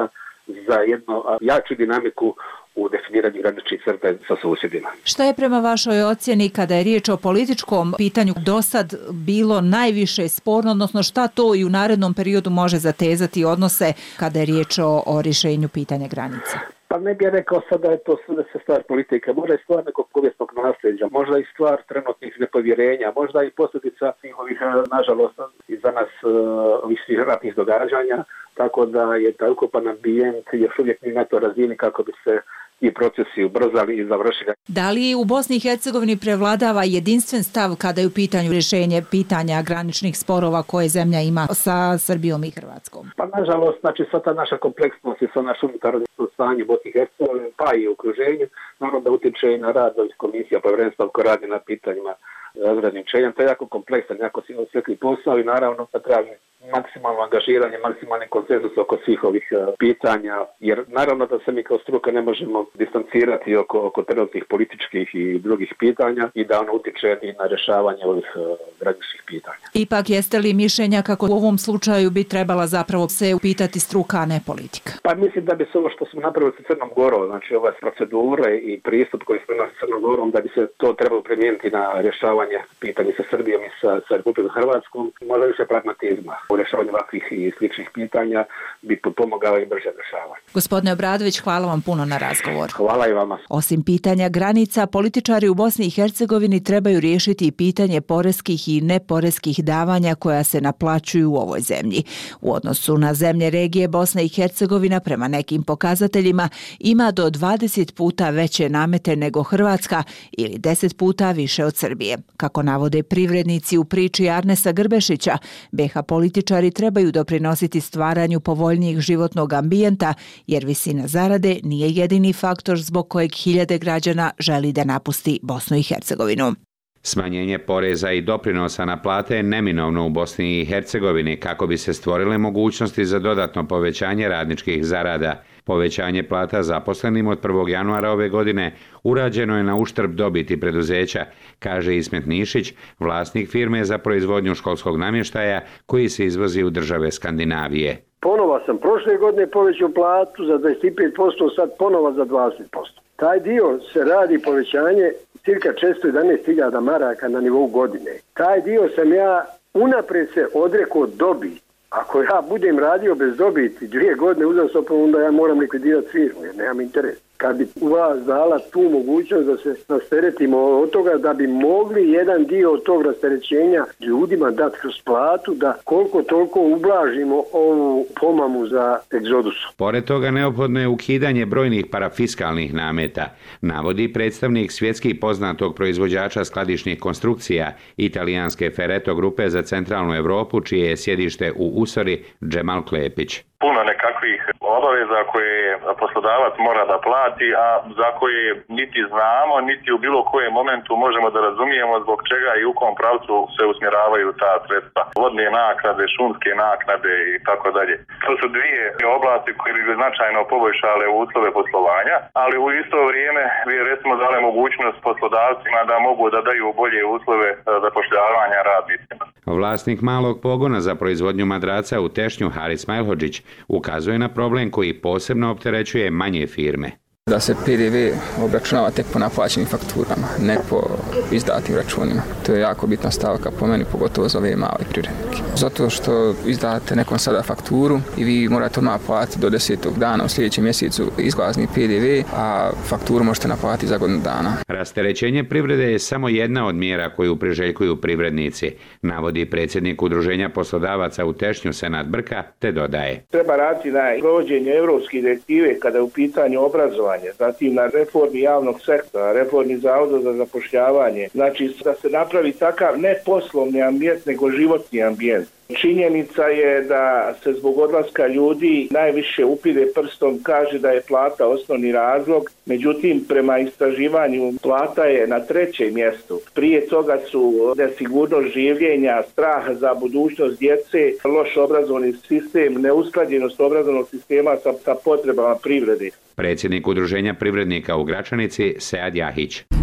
S3: za jednu jaču dinamiku u definiranju graničnih crta sa susjedima.
S25: Šta je prema vašoj ocjeni kada je riječ o političkom pitanju do sad bilo najviše sporno, odnosno šta to i u narednom periodu može zatezati odnose kada je riječ o, o rješenju pitanja granica?
S3: Pa ne bih rekao sad da je to sve stvar politike, možda je stvar nekog povijesnog nasljeđa, možda i stvar trenutnih nepovjerenja, možda i posljedica njihovih, nažalost, iza nas ovih svih ratnih događanja, tako da je taj ukupan ambijent još uvijek ni na to razini kako bi se i procesi ubrzali i završili.
S25: Da li u Bosni i Hercegovini prevladava jedinstven stav kada je u pitanju rješenje pitanja graničnih sporova koje zemlja ima sa Srbijom i Hrvatskom?
S3: Pa nažalost, znači sva ta naša kompleksnost i sva naša unutarnje stanje Bosni i Hercegovine, pa i u okruženju, naravno da utječe i na rad ovih komisija, povjerenstva koje radi na pitanjima razgraničenja. To je jako kompleksan, jako osjetljiv posao i naravno da traži maksimalno angažiranje, maksimalni konsenzus oko svih ovih uh, pitanja, jer naravno da se mi kao struka ne možemo distancirati oko, oko trenutnih političkih i drugih pitanja i da ono utječe i na rješavanje ovih uh, graničnih pitanja.
S25: Ipak jeste li mišljenja kako u ovom slučaju bi trebala zapravo se upitati struka, a ne politika?
S3: Pa mislim da bi se ovo što smo napravili sa Crnom Gorom, znači ove procedure i pristup koji smo imali sa Crnom Gorom, da bi se to trebalo primijeniti na rješavanje pitanja sa Srbijom i sa, sa Republikom Hrvatskom, možda više pragmatizma. U rješavanju ovakvih i sličnih pitanja bi pomogao i brže rješavanje.
S25: Gospodine Obradović, hvala vam puno na razgovor.
S3: Hvala i vama.
S25: Osim pitanja granica, političari u Bosni i Hercegovini trebaju riješiti i pitanje poreskih i neporeskih davanja koja se naplaćuju u ovoj zemlji. U odnosu na zemlje regije, Bosna i Hercegovina prema nekim pokazateljima ima do dvadeset puta veće namete nego Hrvatska ili deset puta više od Srbije. Kako navode privrednici u priči Arnesa Grbešića, B H političari trebaju doprinositi stvaranju povoljnijeg životnog ambijenta, jer visina zarade nije jedini faktor zbog kojeg hiljade građana želi da napusti Bosnu i Hercegovinu.
S10: Smanjenje poreza i doprinosa na plate je neminovno u Bosni i Hercegovini kako bi se stvorile mogućnosti za dodatno povećanje radničkih zarada. Povećanje plata zaposlenim od prvog januara ove godine urađeno je na uštrb dobiti preduzeća, kaže Ismet Nišić, vlasnik firme za proizvodnju školskog namještaja koji se izvozi u države Skandinavije.
S4: Ponova sam prošle godine povećao platu za dvadeset pet posto, sad ponova za dvadeset posto. Taj dio se radi povećanje cirka četiristo jedanaest hiljada maraka na nivou godine. Taj dio sam ja unaprijed se odrekao dobiti. Ako ja budem radio bez dobiti dvije godine uzastopno, onda ja moram likvidirati firmu jer nemam interes. Kad bi vas dala tu mogućnost da se rasteretimo od toga, da bi mogli jedan dio od tog rasterećenja ljudima dati kroz platu, da koliko toliko ublažimo ovu pomamu za egzodusu.
S10: Pored toga neophodno je ukidanje brojnih parafiskalnih nameta, navodi predstavnik svjetski poznatog proizvođača skladišnih konstrukcija italijanske Ferreto grupe za centralnu Europu, čije je sjedište u Usori, Džemal Klepić.
S11: Puno nekakvih obaveza koje poslodavac mora da plati, a za koje niti znamo, niti u bilo kojem momentu možemo da razumijemo zbog čega i u kom pravcu se usmjeravaju ta sredstva. Vodne naknade, šumske naknade i tako dalje. To su dvije oblasti koje bi značajno poboljšale uslove poslovanja, ali u isto vrijeme bi recimo dale mogućnost poslodavcima da mogu da daju bolje uslove zapošljavanja radnicima.
S10: Vlasnik malog pogona za proizvodnju madraca u Tešnju, Haris Majlhodžić, ukazuje na problem koji posebno opterećuje manje firme.
S12: Da se P D V obračunava tek po naplaćenim fakturama, ne po izdatim računima. To je jako bitna stavka po meni, pogotovo za ove male privrednike. Zato što izdate nekom sada fakturu i vi morate odmah platiti do desetog dana u sljedećem mjesecu izlazni P D V, a fakturu možete naplatiti za godinu dana.
S10: Rasterećenje privrede je samo jedna od mjera koju priželjkuju privrednici, navodi predsjednik Udruženja poslodavaca u Tešnju Senad Brka, te dodaje.
S13: Treba raditi na provođenju europske direktive kada je u pitanju obrazovanja, zatim na reformi javnog sektora, reformi zavoda za zapošljavanje. Znači da se napravi takav ne poslovni ambijent, nego životni ambijent. Činjenica je da se zbog odlaska ljudi najviše upire prstom, kaže da je plata osnovni razlog, međutim prema istraživanju plata je na trećem mjestu. Prije toga su nesigurnost življenja, strah za budućnost djece, loš obrazovni sistem, neusklađenost obrazovnog sistema sa, sa potrebama privrede.
S10: Predsjednik Udruženja privrednika u Gračanici, Sead Jahić.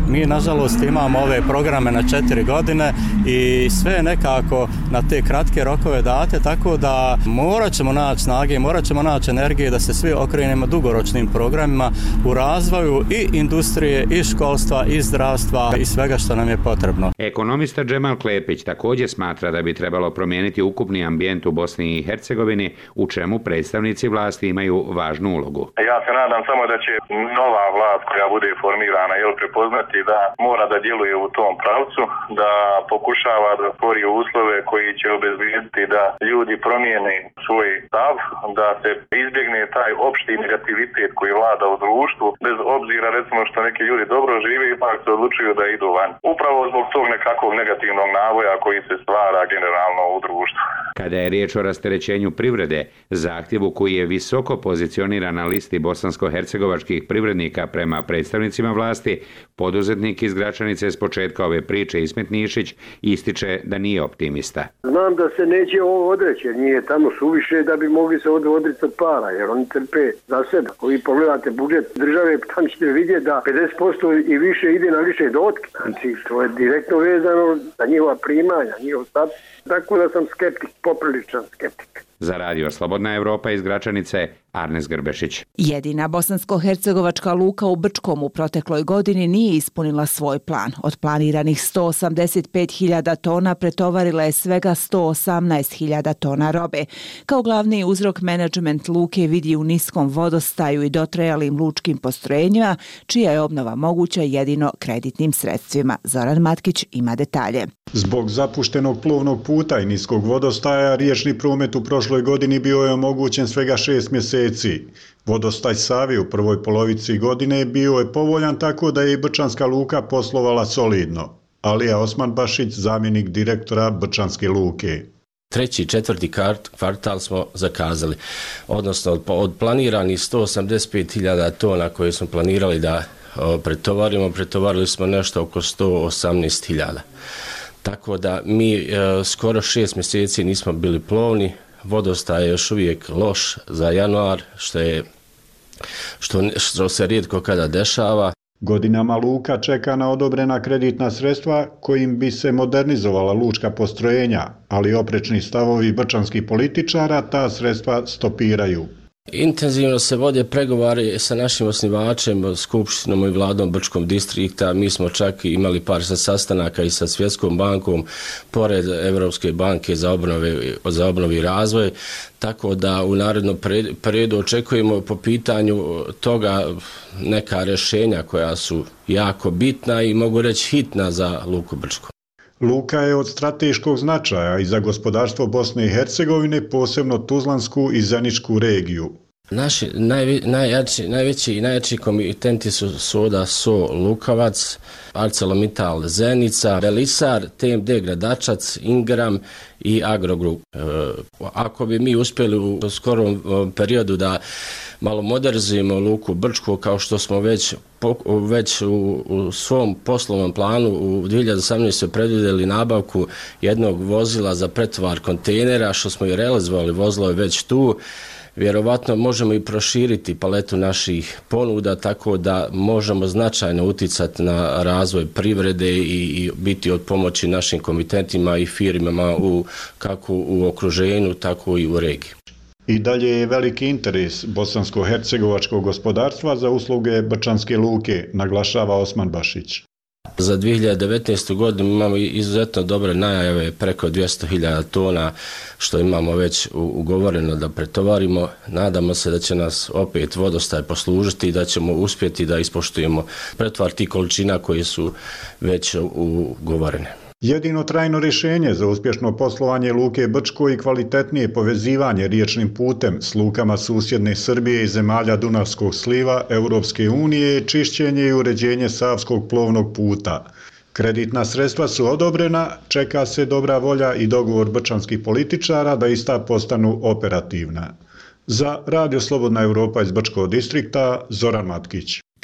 S15: Mi nažalost imamo ove programe na četiri godine i sve nekako na te kratke rokove date, tako da morat ćemo naći snage, morat ćemo naći energije da se svi okrenemo dugoročnim programima u razvoju i industrije, i školstva, i zdravstva i svega što nam je potrebno.
S10: Ekonomista Džemal Klepić također smatra da bi trebalo promijeniti ukupni ambijent u Bosni i Hercegovini, u čemu predstavnici vlasti imaju važnu ulogu.
S11: Ja se nadam samo da će nova vlast koja bude formirana jel, prepoznati da mora da djeluje u tom pravcu, da pokušava da stvori uslove koji će obezbijediti da ljudi promijene svoj stav, da se izbjegne taj opšti negativitet koji vlada u društvu, bez obzira recimo što neki ljudi dobro žive, ipak se odlučuju da idu van. Upravo zbog tog nekakvog negativnog navoja koji se stvara generalno u društvu.
S10: Kada je riječ o rasterećenju privrede, zahtjevu koji je visoko pozicioniran na listi bosansko-hercegovačkih privrednika prema predstavnicima vlasti, poduzetnik iz Gračanice s početka ove priče Ismet Nišić ističe da nije optimista.
S4: Znam da se neće ovo odreći, jer nije tamo suviše da bi mogli se odricati para, jer oni trpe za sebe. Ako vi pogledate budžet države, tam ćete vidjeti da pedeset posto i više ide na više dotke. Znači, to je direktno vezano za njihova primanja, njihov status. Tako da sam skeptik, popriličan skeptik.
S10: Za radio Slobodna Evropa iz Gračanice, Arnes Grbešić.
S2: Jedina bosansko-hercegovačka luka u Brčkom u protekloj godini nije ispunila svoj plan. Od planiranih sto osamdeset pet hiljada tona pretovarila je svega sto osamnaest hiljada tona robe. Kao glavni uzrok menadžment luke vidi u niskom vodostaju i dotrajalim lučkim postrojenjima, čija je obnova moguća jedino kreditnim sredstvima. Zoran Matkić ima detalje.
S16: Zbog zapuštenog plovnog puta i niskog vodostaja, riječni promet u prošloj godini bio je omogućen svega šest mjeseci. Vodostaj Savi u prvoj polovici godine bio je povoljan, tako da je i Brčanska luka poslovala solidno. Alija Osmanbašić, zamjenik direktora Brčanske luke.
S17: Treći i četvrti kvartal smo zakazali, odnosno od planiranih sto osamdeset pet hiljada tona koje smo planirali da pretovarimo, pretovarili smo nešto oko sto osamnaest hiljada. Tako da mi e, skoro šest mjeseci nismo bili plovni, vodostaj je još uvijek loš za januar, što, je, što, što se rijetko kada dešava.
S16: Godinama luka čeka na odobrena kreditna sredstva kojim bi se modernizovala lučka postrojenja, ali oprečni stavovi brčanskih političara ta sredstva stopiraju.
S17: Intenzivno se vode pregovori sa našim osnivačem, Skupštinom i vladom Brčkog distrikta. Mi smo čak imali par sastanaka i sa Svjetskom bankom, pored Evropske banke za obnove, za obnovu i razvoj. Tako da u narednom periodu očekujemo po pitanju toga neka rješenja koja su jako bitna i mogu reći hitna za luku Brčko.
S16: Luka je od strateškog značaja i za gospodarstvo Bosne i Hercegovine, posebno Tuzlansku i Zeničku regiju.
S17: Naši najvi, najjači, najveći i najjači komitenti su Soda So Lukavac, ArcelorMittal Zenica, Belisar, T M D Gradačac, Ingram i Agrogrup. E, ako bi mi uspjeli u skorom periodu da malo modernizujemo luku Brčku, kao što smo već, već u, u svom poslovnom planu u dvije hiljade osamnaestoj predvidjeli nabavku jednog vozila za pretovar kontejnera, što smo i realizovali, vozilo je već tu. Vjerovatno možemo i proširiti paletu naših ponuda tako da možemo značajno uticati na razvoj privrede i, i biti od pomoći našim komitentima i firmama u, kako u okruženju, tako i u regiji.
S16: I dalje je veliki interes bosansko-hercegovačkog gospodarstva za usluge Brčanske luke, naglašava Osmanbašić.
S17: Za dvije hiljade devetnaestu. godinu imamo izuzetno dobre najave, preko dvjesto hiljada tona što imamo već ugovoreno da pretovarimo. Nadamo se da će nas opet vodostaj poslužiti i da ćemo uspjeti da ispoštujemo pretovar tih količina koje su već ugovorene.
S16: Jedino trajno rješenje za uspješno poslovanje luke Brčko i kvalitetnije povezivanje riječnim putem s lukama susjedne Srbije i zemalja Dunavskog sliva Europske unije je čišćenje i uređenje Savskog plovnog puta. Kreditna sredstva su odobrena, čeka se dobra volja i dogovor brčanskih političara da ista postanu operativna. Za Radio Slobodna Evropa iz Brčkog distrikta, Zoran Matkić.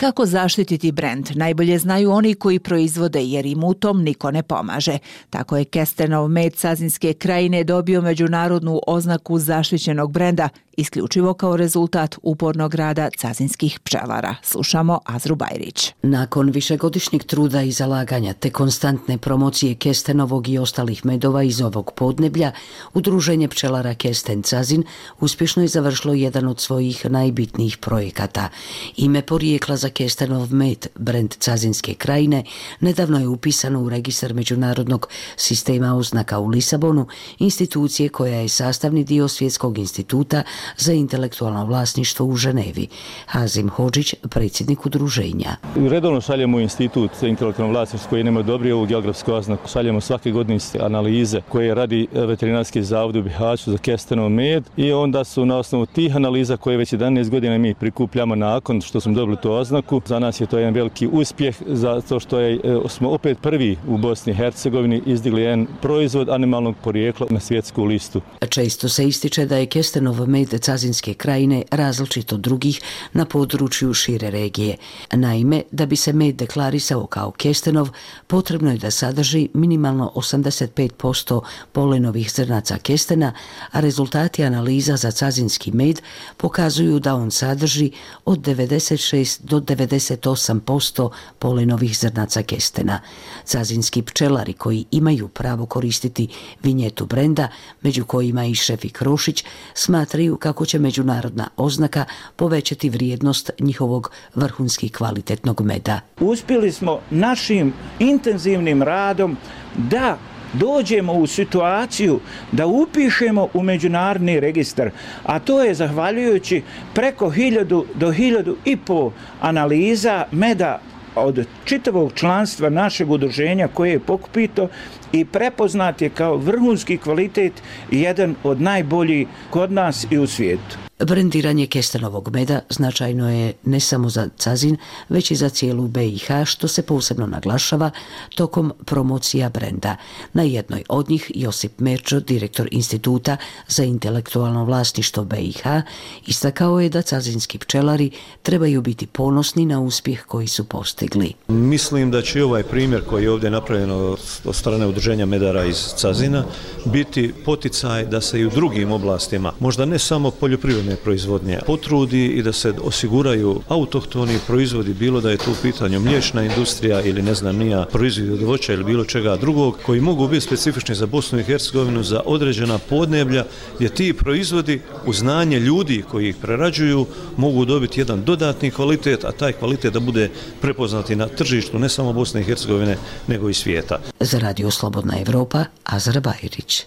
S2: Kako zaštititi brend? Najbolje znaju oni koji proizvode jer im u tom niko ne pomaže. Tako je kestenov med Cazinske krajine dobio međunarodnu oznaku zaštićenog brenda, isključivo kao rezultat upornog rada cazinskih pčelara. Slušamo Azru Bajrić.
S5: Nakon višegodišnjeg truda i zalaganja te konstantne promocije kestenovog i ostalih medova iz ovog podneblja, Udruženje pčelara Kesten Cazin uspješno je završilo jedan od svojih najbitnijih projekata. Ime porijekla za kestenov med, brend Cazinske krajine, nedavno je upisano u registar međunarodnog sistema oznaka u Lisabonu, institucije koja je sastavni dio Svjetskog instituta za intelektualno vlasništvo u Ženevi. Hazim Hodžić, predsjednik udruženja.
S6: Redovno šaljemo u institut za intelektualno vlasništvo koji nema dobri ovu geografsku oznaku. Šaljemo svake godine analize koje radi veterinarski zavod u Bihaću za kestenov med i onda su na osnovu tih analiza koje već jedanaest godina mi prikupljamo nakon što smo dobili tu oznaku. Za nas je to jedan veliki uspjeh zato što je, smo opet prvi u Bosni i Hercegovini izdigli jedan proizvod animalnog porijekla na svjetsku listu.
S5: Često se ističe da je kestenov med Cazinske krajine različit od drugih na području šire regije. Naime, da bi se med deklarisao kao kestenov, potrebno je da sadrži minimalno osamdeset pet posto polenovih zrnaca kestena, a rezultati analiza za cazinski med pokazuju da on sadrži od devedeset šest do devedeset osam posto polenovih zrnaca kestena. Cazinski pčelari koji imaju pravo koristiti vinjetu brenda, među kojima i Šefik Rošić, smatraju kako će međunarodna oznaka povećati vrijednost njihovog vrhunski kvalitetnog meda.
S20: Uspjeli smo našim intenzivnim radom da dođemo u situaciju da upišemo u međunarodni registar, a to je zahvaljujući preko hiljadu do hiljadu i po analiza meda od čitavog članstva našeg udruženja koje je pokupito i prepoznat je kao vrhunski kvalitet i jedan od najboljih kod nas i u svijetu.
S5: Brendiranje kestenovog meda značajno je ne samo za Cazin, već i za cijelu B i H, što se posebno naglašava tokom promocija brenda. Na jednoj od njih Josip Merčo, direktor Instituta za intelektualno vlasništvo B i H, istakao je da cazinski pčelari trebaju biti ponosni na uspjeh koji su postigli.
S21: Mislim da će ovaj primjer koji je ovdje napravljeno od strane udruženja medara iz Cazina biti poticaj da se i u drugim oblastima, možda ne samo poljoprivredne proizvodnje, potrudi i da se osiguraju autohtoni proizvodi, bilo da je tu u pitanju mliječna industrija ili ne znam nija proizvodi od voća ili bilo čega drugog, koji mogu biti specifični za Bosnu i Hercegovinu, za određena podneblja gdje ti proizvodi uz znanje ljudi koji ih prerađuju mogu dobiti jedan dodatni kvalitet, a taj kvalitet da bude prepoznati na tržištu ne samo Bosne i Hercegovine nego i svijeta.
S5: Za Radio Slobodna Evropa, Azra Bajrić.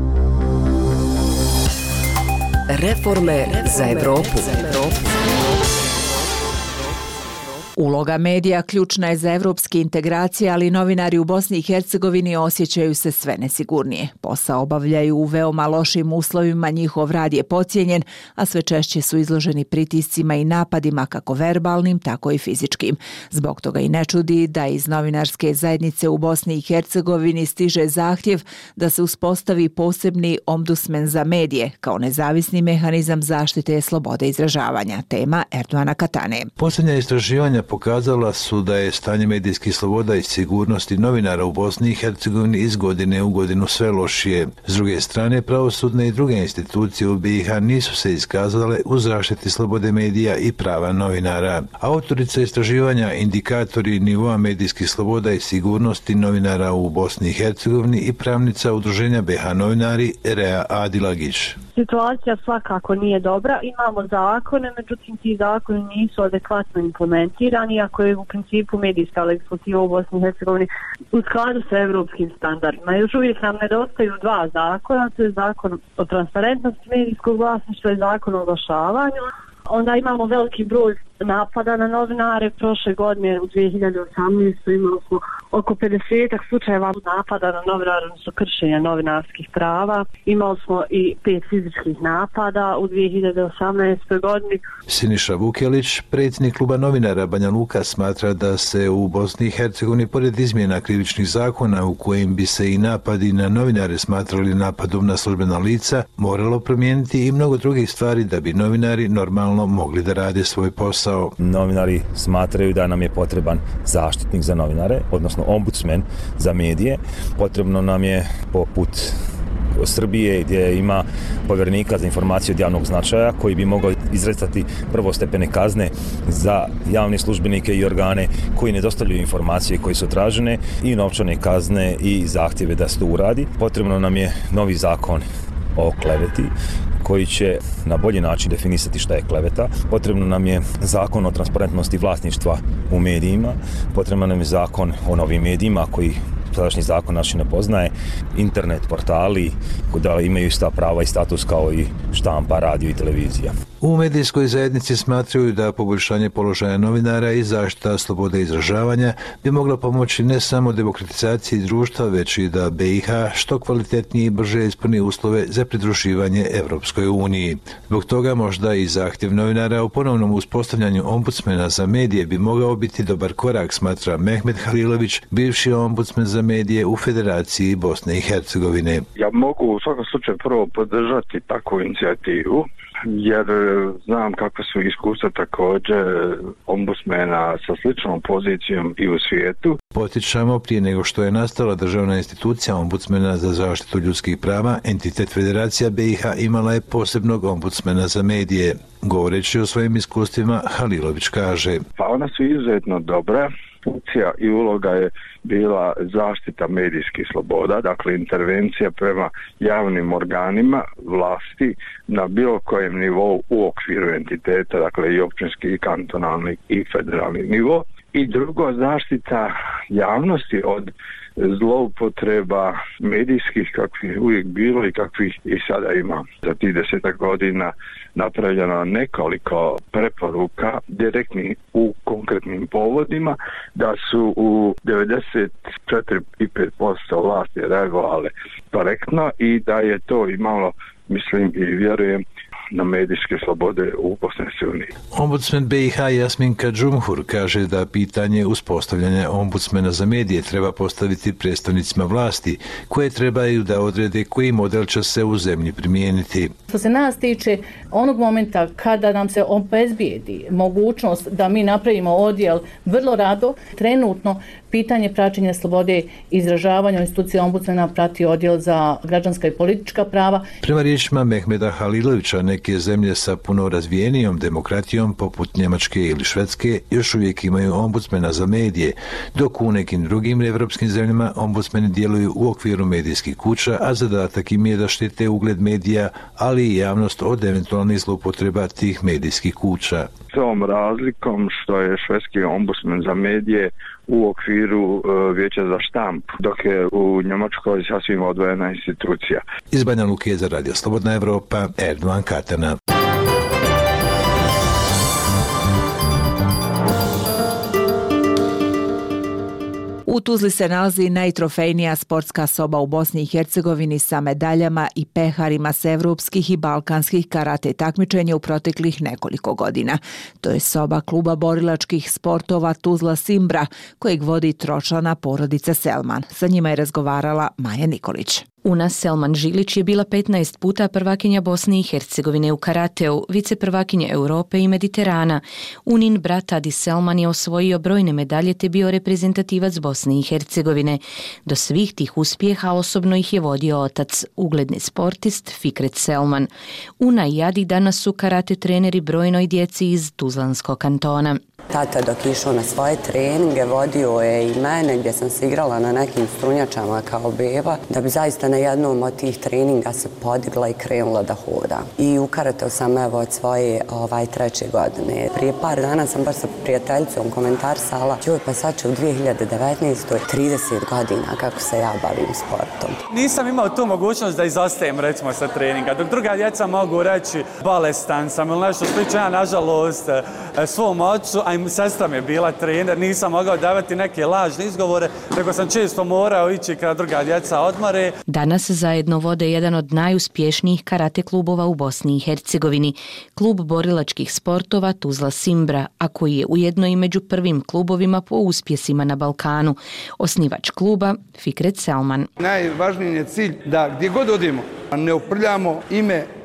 S9: Reforme za Evropu.
S2: Uloga medija ključna je za evropske integracije, ali novinari u Bosni i Hercegovini osjećaju se sve nesigurnije. Posao obavljaju u veoma lošim uslovima, njihov rad je podcijenjen, a sve češće su izloženi pritiscima i napadima kako verbalnim, tako i fizičkim. Zbog toga i ne čudi da iz novinarske zajednice u Bosni i Hercegovini stiže zahtjev da se uspostavi posebni ombudsman za medije kao nezavisni mehanizam zaštite slobode izražavanja. Tema Erdoana Katane.
S22: Posljednja istraživanja pokazala su da je stanje medijskih sloboda i sigurnosti novinara u Bosni i Hercegovini iz godine u godinu sve lošije. S druge strane, pravosudne i druge institucije u B i H nisu se iskazale u zaštiti slobode medija i prava novinara. Autorica istraživanja Indikatori nivoa medijskih sloboda i sigurnosti novinara u Bosni i Hercegovini i pravnica udruženja B H novinari Rea Adilagić.
S23: Situacija svakako nije dobra. Imamo zakone, međutim ti zakoni nisu adekvatno implementirani, iako je u principu medijska legislativa u Bosni i Hercegovini u skladu sa evropskim standardima. Još uvijek nam nedostaju dva zakona, to je zakon o transparentnosti medijskog vlasništva i zakon o oglašavanju. Onda imamo veliki broj napada na novinare. Prošle godine u dvije hiljade osamnaestoj imali smo oko pedeset slučajeva napada na novinare, odnosno kršenja novinarskih prava. Imali smo i pet fizičkih napada u dvije hiljade osamnaestoj godini.
S22: Siniša Vukelić, predsjednik kluba novinara Banja Luka, smatra da se u Bosni i Hercegovini pored izmjena krivičnih zakona u kojim bi se i napadi na novinare smatrali napadom na službena lica, moralo promijeniti i mnogo drugih stvari da bi novinari normalno mogli da rade svoj posao. posao.
S8: Novinari smatraju da nam je potreban zaštitnik za novinare, odnosno ombudsman za medije. Potrebno nam je poput Srbije gdje ima povjerenika za informacije od javnog značaja koji bi mogao izricati prvostepene kazne za javne službenike i organe koji ne dostavljaju informacije koje su tražene i novčane kazne i zahtjeve da se to uradi. Potrebno nam je novi zakon o kleveti koji će na bolji način definisati šta je kleveta. Potrebno nam je zakon o transparentnosti vlasništva u medijima. Potrebno nam je zakon o novim medijima koji sadašnji zakon naši ne poznaje, internet portali da imaju ista prava i status kao i štampa, radio i televizija.
S22: U medijskoj zajednici smatraju da poboljšanje položaja novinara i zaštita slobode izražavanja bi mogla pomoći ne samo demokratizaciji društva, već i da B i H što kvalitetnije i brže ispuni uslove za pridruživanje Evropskoj uniji. Zbog toga možda i zahtjev novinara o ponovnom uspostavljanju ombudsmena za medije bi mogao biti dobar korak, smatra Mehmet Halilović, bivši ombudsman za medije u Federaciji Bosne i Hercegovine.
S1: Ja mogu u svakom slučaju prvo podržati takvu inicijativu, jer znam kakve su iskustva također ombudsmena sa sličnom pozicijom i u svijetu.
S22: Potičamo, prije nego što je nastala državna institucija ombudsmena za zaštitu ljudskih prava, entitet Federacija B i H imala je posebnog ombudsmena za medije. Govoreći o svojim iskustvima, Halilović kaže:
S1: Pa ona su izuzetno dobra. Funkcija i uloga je bila zaštita medijskih sloboda, dakle intervencija prema javnim organima vlasti na bilo kojem nivou u okviru entiteta, dakle i općinski, i kantonalni, i federalni nivo. I drugo, zaštita javnosti od zloupotreba medijskih kakvih uvijek bilo i kakvih i sada ima. Za tih desetak godina napravljeno nekoliko preporuka direktnih u konkretnim povodima, da su u devedeset četiri zarez pet posto vlasti reagovale korektno i da je to imalo, mislim i vjerujem, na medijske slobode u Bosni i Hercegovini.
S22: Ombudsman B i H Jasminka Džumhur kaže da pitanje uspostavljanja ombudsmena za medije treba postaviti predstavnicima vlasti, koje trebaju da odrede koji model će se u zemlji primijeniti.
S14: Što se nas tiče, onog momenta kada nam se obezbijedi mogućnost da mi napravimo odjel, vrlo rado, trenutno pitanje praćenja slobode izražavanja institucija ombudsmena prati odjel za građanska i politička prava.
S22: Prema riječima Mehmeda Halilovića, neke zemlje sa puno razvijenijom demokratijom poput Njemačke ili Švedske još uvijek imaju ombudsmena za medije, dok u nekim drugim evropskim zemljama ombudsmeni djeluju u okviru medijskih kuća, a zadatak im je da štite ugled medija, ali i javnost od eventualnih zloupotreba tih medijskih kuća.
S1: S ovom razlikom što je švedski ombudsman za medije u okviru uh, Vijeća za štampu, dok je u Njemačkoj sasvim odvojena institucija.
S22: Iz Banja Luke za Radio Slobodna Evropa, Erdogan Katana.
S2: U Tuzli se nalazi najtrofejnija sportska soba u Bosni i Hercegovini sa medaljama i peharima s evropskih i balkanskih karate takmičenja u proteklih nekoliko godina. To je soba kluba borilačkih sportova Tuzla Simbra, kojeg vodi tročlana porodica Selman. Sa njima je razgovarala Maja Nikolić.
S18: Una Selman Žilić je bila petnaest puta prvakinja Bosne i Hercegovine u karateu, viceprvakinja Europe i Mediterana. Unin brat Adi Selman je osvojio brojne medalje te bio reprezentativac Bosne i Hercegovine. Do svih tih uspjeha osobno ih je vodio otac, ugledni sportist Fikret Selman. Una i Adi danas su karate treneri brojnoj djeci iz Tuzlanskog kantona.
S19: Tata dok išao na svoje treninge vodio je i mene gdje sam se igrala na nekim strunjačama kao beba, da bi zaista na jednom od tih treninga se podigla i krenula da hoda. I u karateu sam evo od svoje ovaj, treće godine. Prije par dana sam baš sa prijateljicom komentarsala, joj pa sad će u dvije hiljade devetnaestoj trideset godina kako se ja bavim sportom.
S24: Nisam imao tu mogućnost da izostajem recimo sa treninga, dok druga djeca mogu reći bolestan sam ili nešto slično, ja nažalost svom ocu, a i sestra mi je bila trener, nisam mogao davati neke lažne izgovore, nego sam često morao ići kada druga djeca odmore.
S18: Danas zajedno vode jedan od najuspješnijih karate klubova u Bosni i Hercegovini, klub borilačkih sportova Tuzla Simbra, a koji je ujedno i među prvim klubovima po uspjesima na Balkanu. Osnivač kluba Fikret Selman.
S26: Najvažniji je cilj da gdje god odemo ne uprljamo ime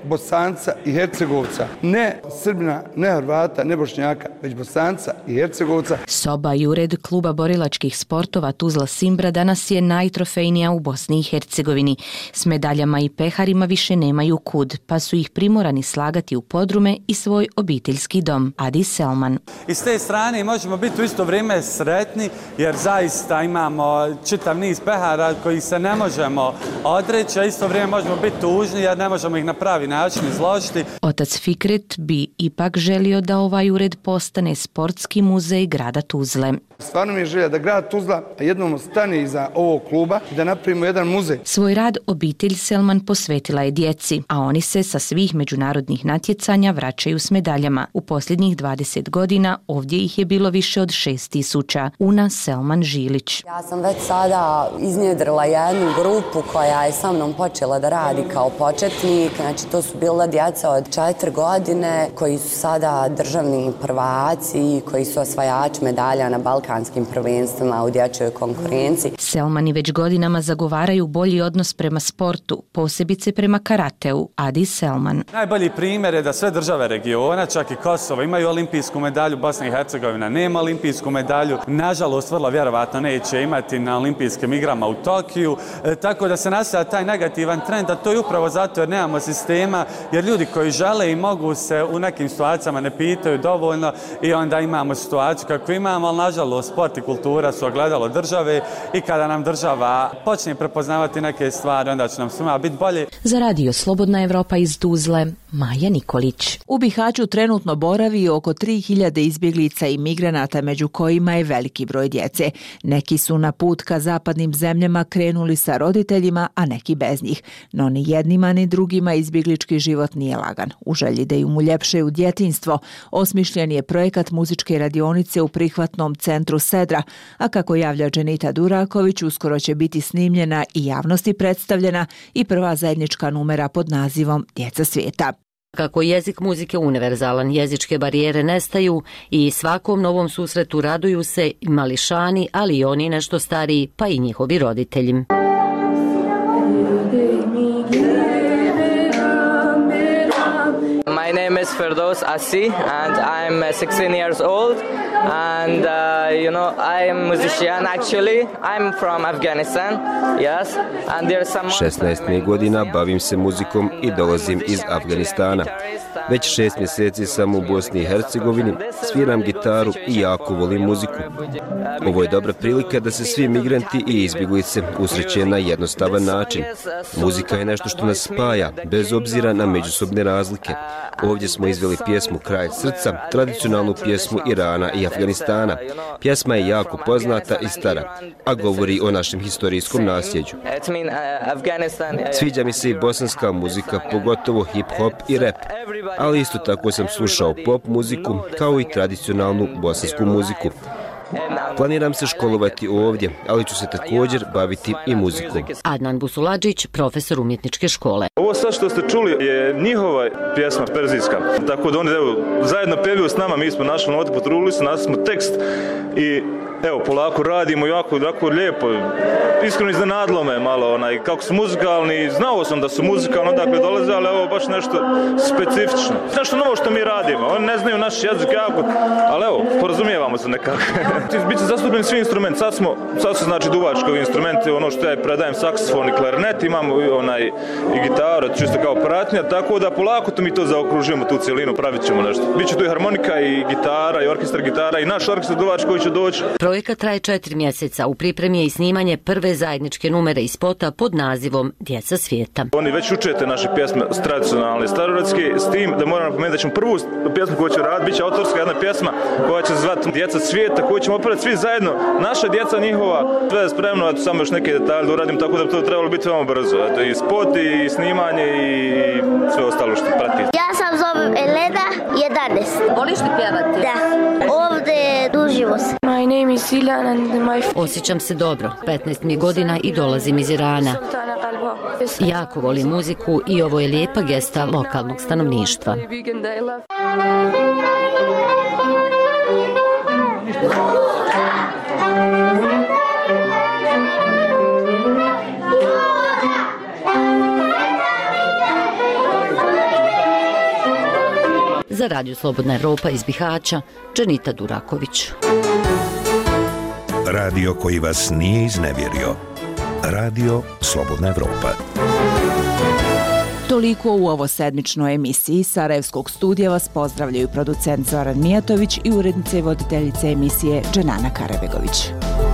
S3: Bosanca i Hercegovca. Ne Srbina, ne Hrvata, ne Bošnjaka, već Bosanca i Hercegovca.
S18: Soba i ured kluba borilačkih sportova Tuzla Simbra danas je najtrofejnija u Bosni i Hercegovini. S medaljama i peharima više nemaju kud, pa su ih primorani slagati u podrume i svoj obiteljski dom. Adi Selman.
S24: I s te strane možemo biti u isto vrijeme sretni jer zaista imamo čitav niz pehara koji se ne možemo odreći, a isto vrijeme možemo biti tužni jer ne možemo ih na pravi način izložiti.
S18: Otac Fikret bi ipak želio da ovaj ured postane sportski muzej grada Tuzle.
S3: Stvarno mi je želja da grad Tuzla jednom stane iza ovog kluba i da napravimo jedan muzej.
S18: Svoj rad obitelj Selman posvetila je djeci, a oni se sa svih međunarodnih natjecanja vraćaju s medaljama. U posljednjih dvadeset godina ovdje ih je bilo više od šest tisuća. Una Selman Žilić.
S19: Ja sam već sada iznjedrila jednu grupu koja je sa mnom počela da radi kao početnik. Znači to su bila djeca od četiri godine koji su sada državni prvaci, koji su osvajači medalja na balkanskim prvenstvima u dječjoj konkurenciji.
S18: Selmani već godinama zagovaraju bolji odnos prema sportu, posebice prema karateu. Adi Selman.
S24: Najbolji primjer je da sve države regiona, čak i Kosovo, imaju olimpijsku medalju, Bosna i Hercegovina nema olimpijsku medalju. Nažalost, vrlo vjerovatno neće imati na olimpijskim igrama u Tokiju, e, tako da se nastavlja taj negativan trend, a to je upravo zato jer nemamo sistema, jer ljudi koji žele i mogu se u nekim situacijama ne pitaju dovoljno i onda imamo situaciju kako imamo, ali nažalost sport i kultura su ogledalo države i kada nam država počne prepoznavati neke stvari, onda će nam svima biti bolje.
S18: Za radio Slobodna Evropa iz Tuzle, Maja Nikolić.
S2: U Bihaću trenutno boravi oko tri hiljade izbjeglica i migranata, među kojima je veliki broj djece. Neki su na put ka zapadnim zemljama krenuli sa roditeljima, a neki bez njih. No ni jednima ni drugima izbjeglički život nije lagan. U želji da im uljepšaju djetinjstvo, osmišljen je projekat muzičke radionice u prihvatnom centru Sedra, a kako javlja Dženita Duraković, uskoro će biti snimljena i javnosti predstavljena i prva zajednička numera pod nazivom Djeca svijeta.
S7: Kako jezik muzike univerzalan, jezičke barijere nestaju i svakom novom susretu raduju se i mališani, ali i oni nešto stariji, pa i njihovi roditelji.
S12: My name is Firdaus Asi and I'm sixteen years old and uh, you know I am musician actually. I'm from Afghanistan. Yes. And there's some
S13: šesnaest mi godina bavim se muzikom i dolazim iz Afganistana. Već šest mjeseci sam u Bosni i Hercegovini, sviram gitaru i jako volim muziku. Ovo je dobra prilika da se svi migranti i izbjeglice usreće na jednostavan način. Muzika je nešto što nas spaja, bez obzira na međusobne razlike. Ovdje smo izveli pjesmu Kralj srca, tradicionalnu pjesmu Irana i Afganistana. Pjesma je jako poznata i stara, a govori o našem historijskom nasljeđu. Sviđa mi se i bosanska muzika, pogotovo hip-hop i rap, ali isto tako sam slušao pop muziku kao i tradicionalnu bosansku muziku. Planiram se školovati ovdje, ali ću se također baviti i muzikom.
S7: Adnan Busuladžić, profesor umjetničke škole.
S25: Ovo sad što ste čuli je njihova pjesma perzijska, tako da oni evo, zajedno pevaju s nama, mi smo našli note, potrudili se, našli smo tekst i evo, polako radimo, jako, jako lijepo. Iskreno iznenadilo me malo, onaj, kako su muzikalni, znao sam da su muzikalni odakle dolaze, ali evo, baš nešto specifično. Nešto novo što mi radimo, oni ne znaju naš jezik jako, ali evo, porazumijevamo se nekako. Biće zastupljen svi instrumenti, sad smo, sad su znači duvačkovi instrumenti, ono što ja predajem saksofon i klarinet, imamo onaj i gitaru, čisto kao pratnja, tako da polako to mi to zaokružujemo, tu cijelinu, pravit ćemo nešto. Biće tu i harmonika i gitara i orkestar gitara i naš orkestar duvač koji će doći.
S7: Projekat traje četiri mjeseca, u pripremi je i snimanje prve zajedničke numere i spota pod nazivom Djeca svijeta.
S25: Oni već učete naše pjesme tradicionalne starorodske, s tim da moram napomenuti da ćemo prvu pjesmu koju će raditi, bit će autorska jedna pjesma koja će se zvati Djeca svijeta, koju ćemo operati svi zajedno, naša djeca njihova, sve je spremno, eto samo još neke detalje da uradim, tako da bi to trebalo biti veoma brzo, eto i spot i snimanje i sve ostalo što prati.
S26: Ja sam zovem Elena, jedanaest.
S7: Voliš li pjevati?
S26: Da, ovdje dužimo se.
S7: My name is Ilana and my... Osjećam se dobro, petnaest mi godina i dolazim iz Irana. Jako volim muziku i ovo je lijepa gesta lokalnog stanovništva. Za Radio Slobodna Evropa iz Bihaća, Dženita Duraković.
S4: Radio koji vas nije iznevjerio. Radio Slobodna Evropa.
S2: Toliko u ovo sedmičnoj emisiji. Sarajevskog studija vas pozdravljaju producent Zoran Mijatović i urednica i voditeljica emisije Dženana Karabegović.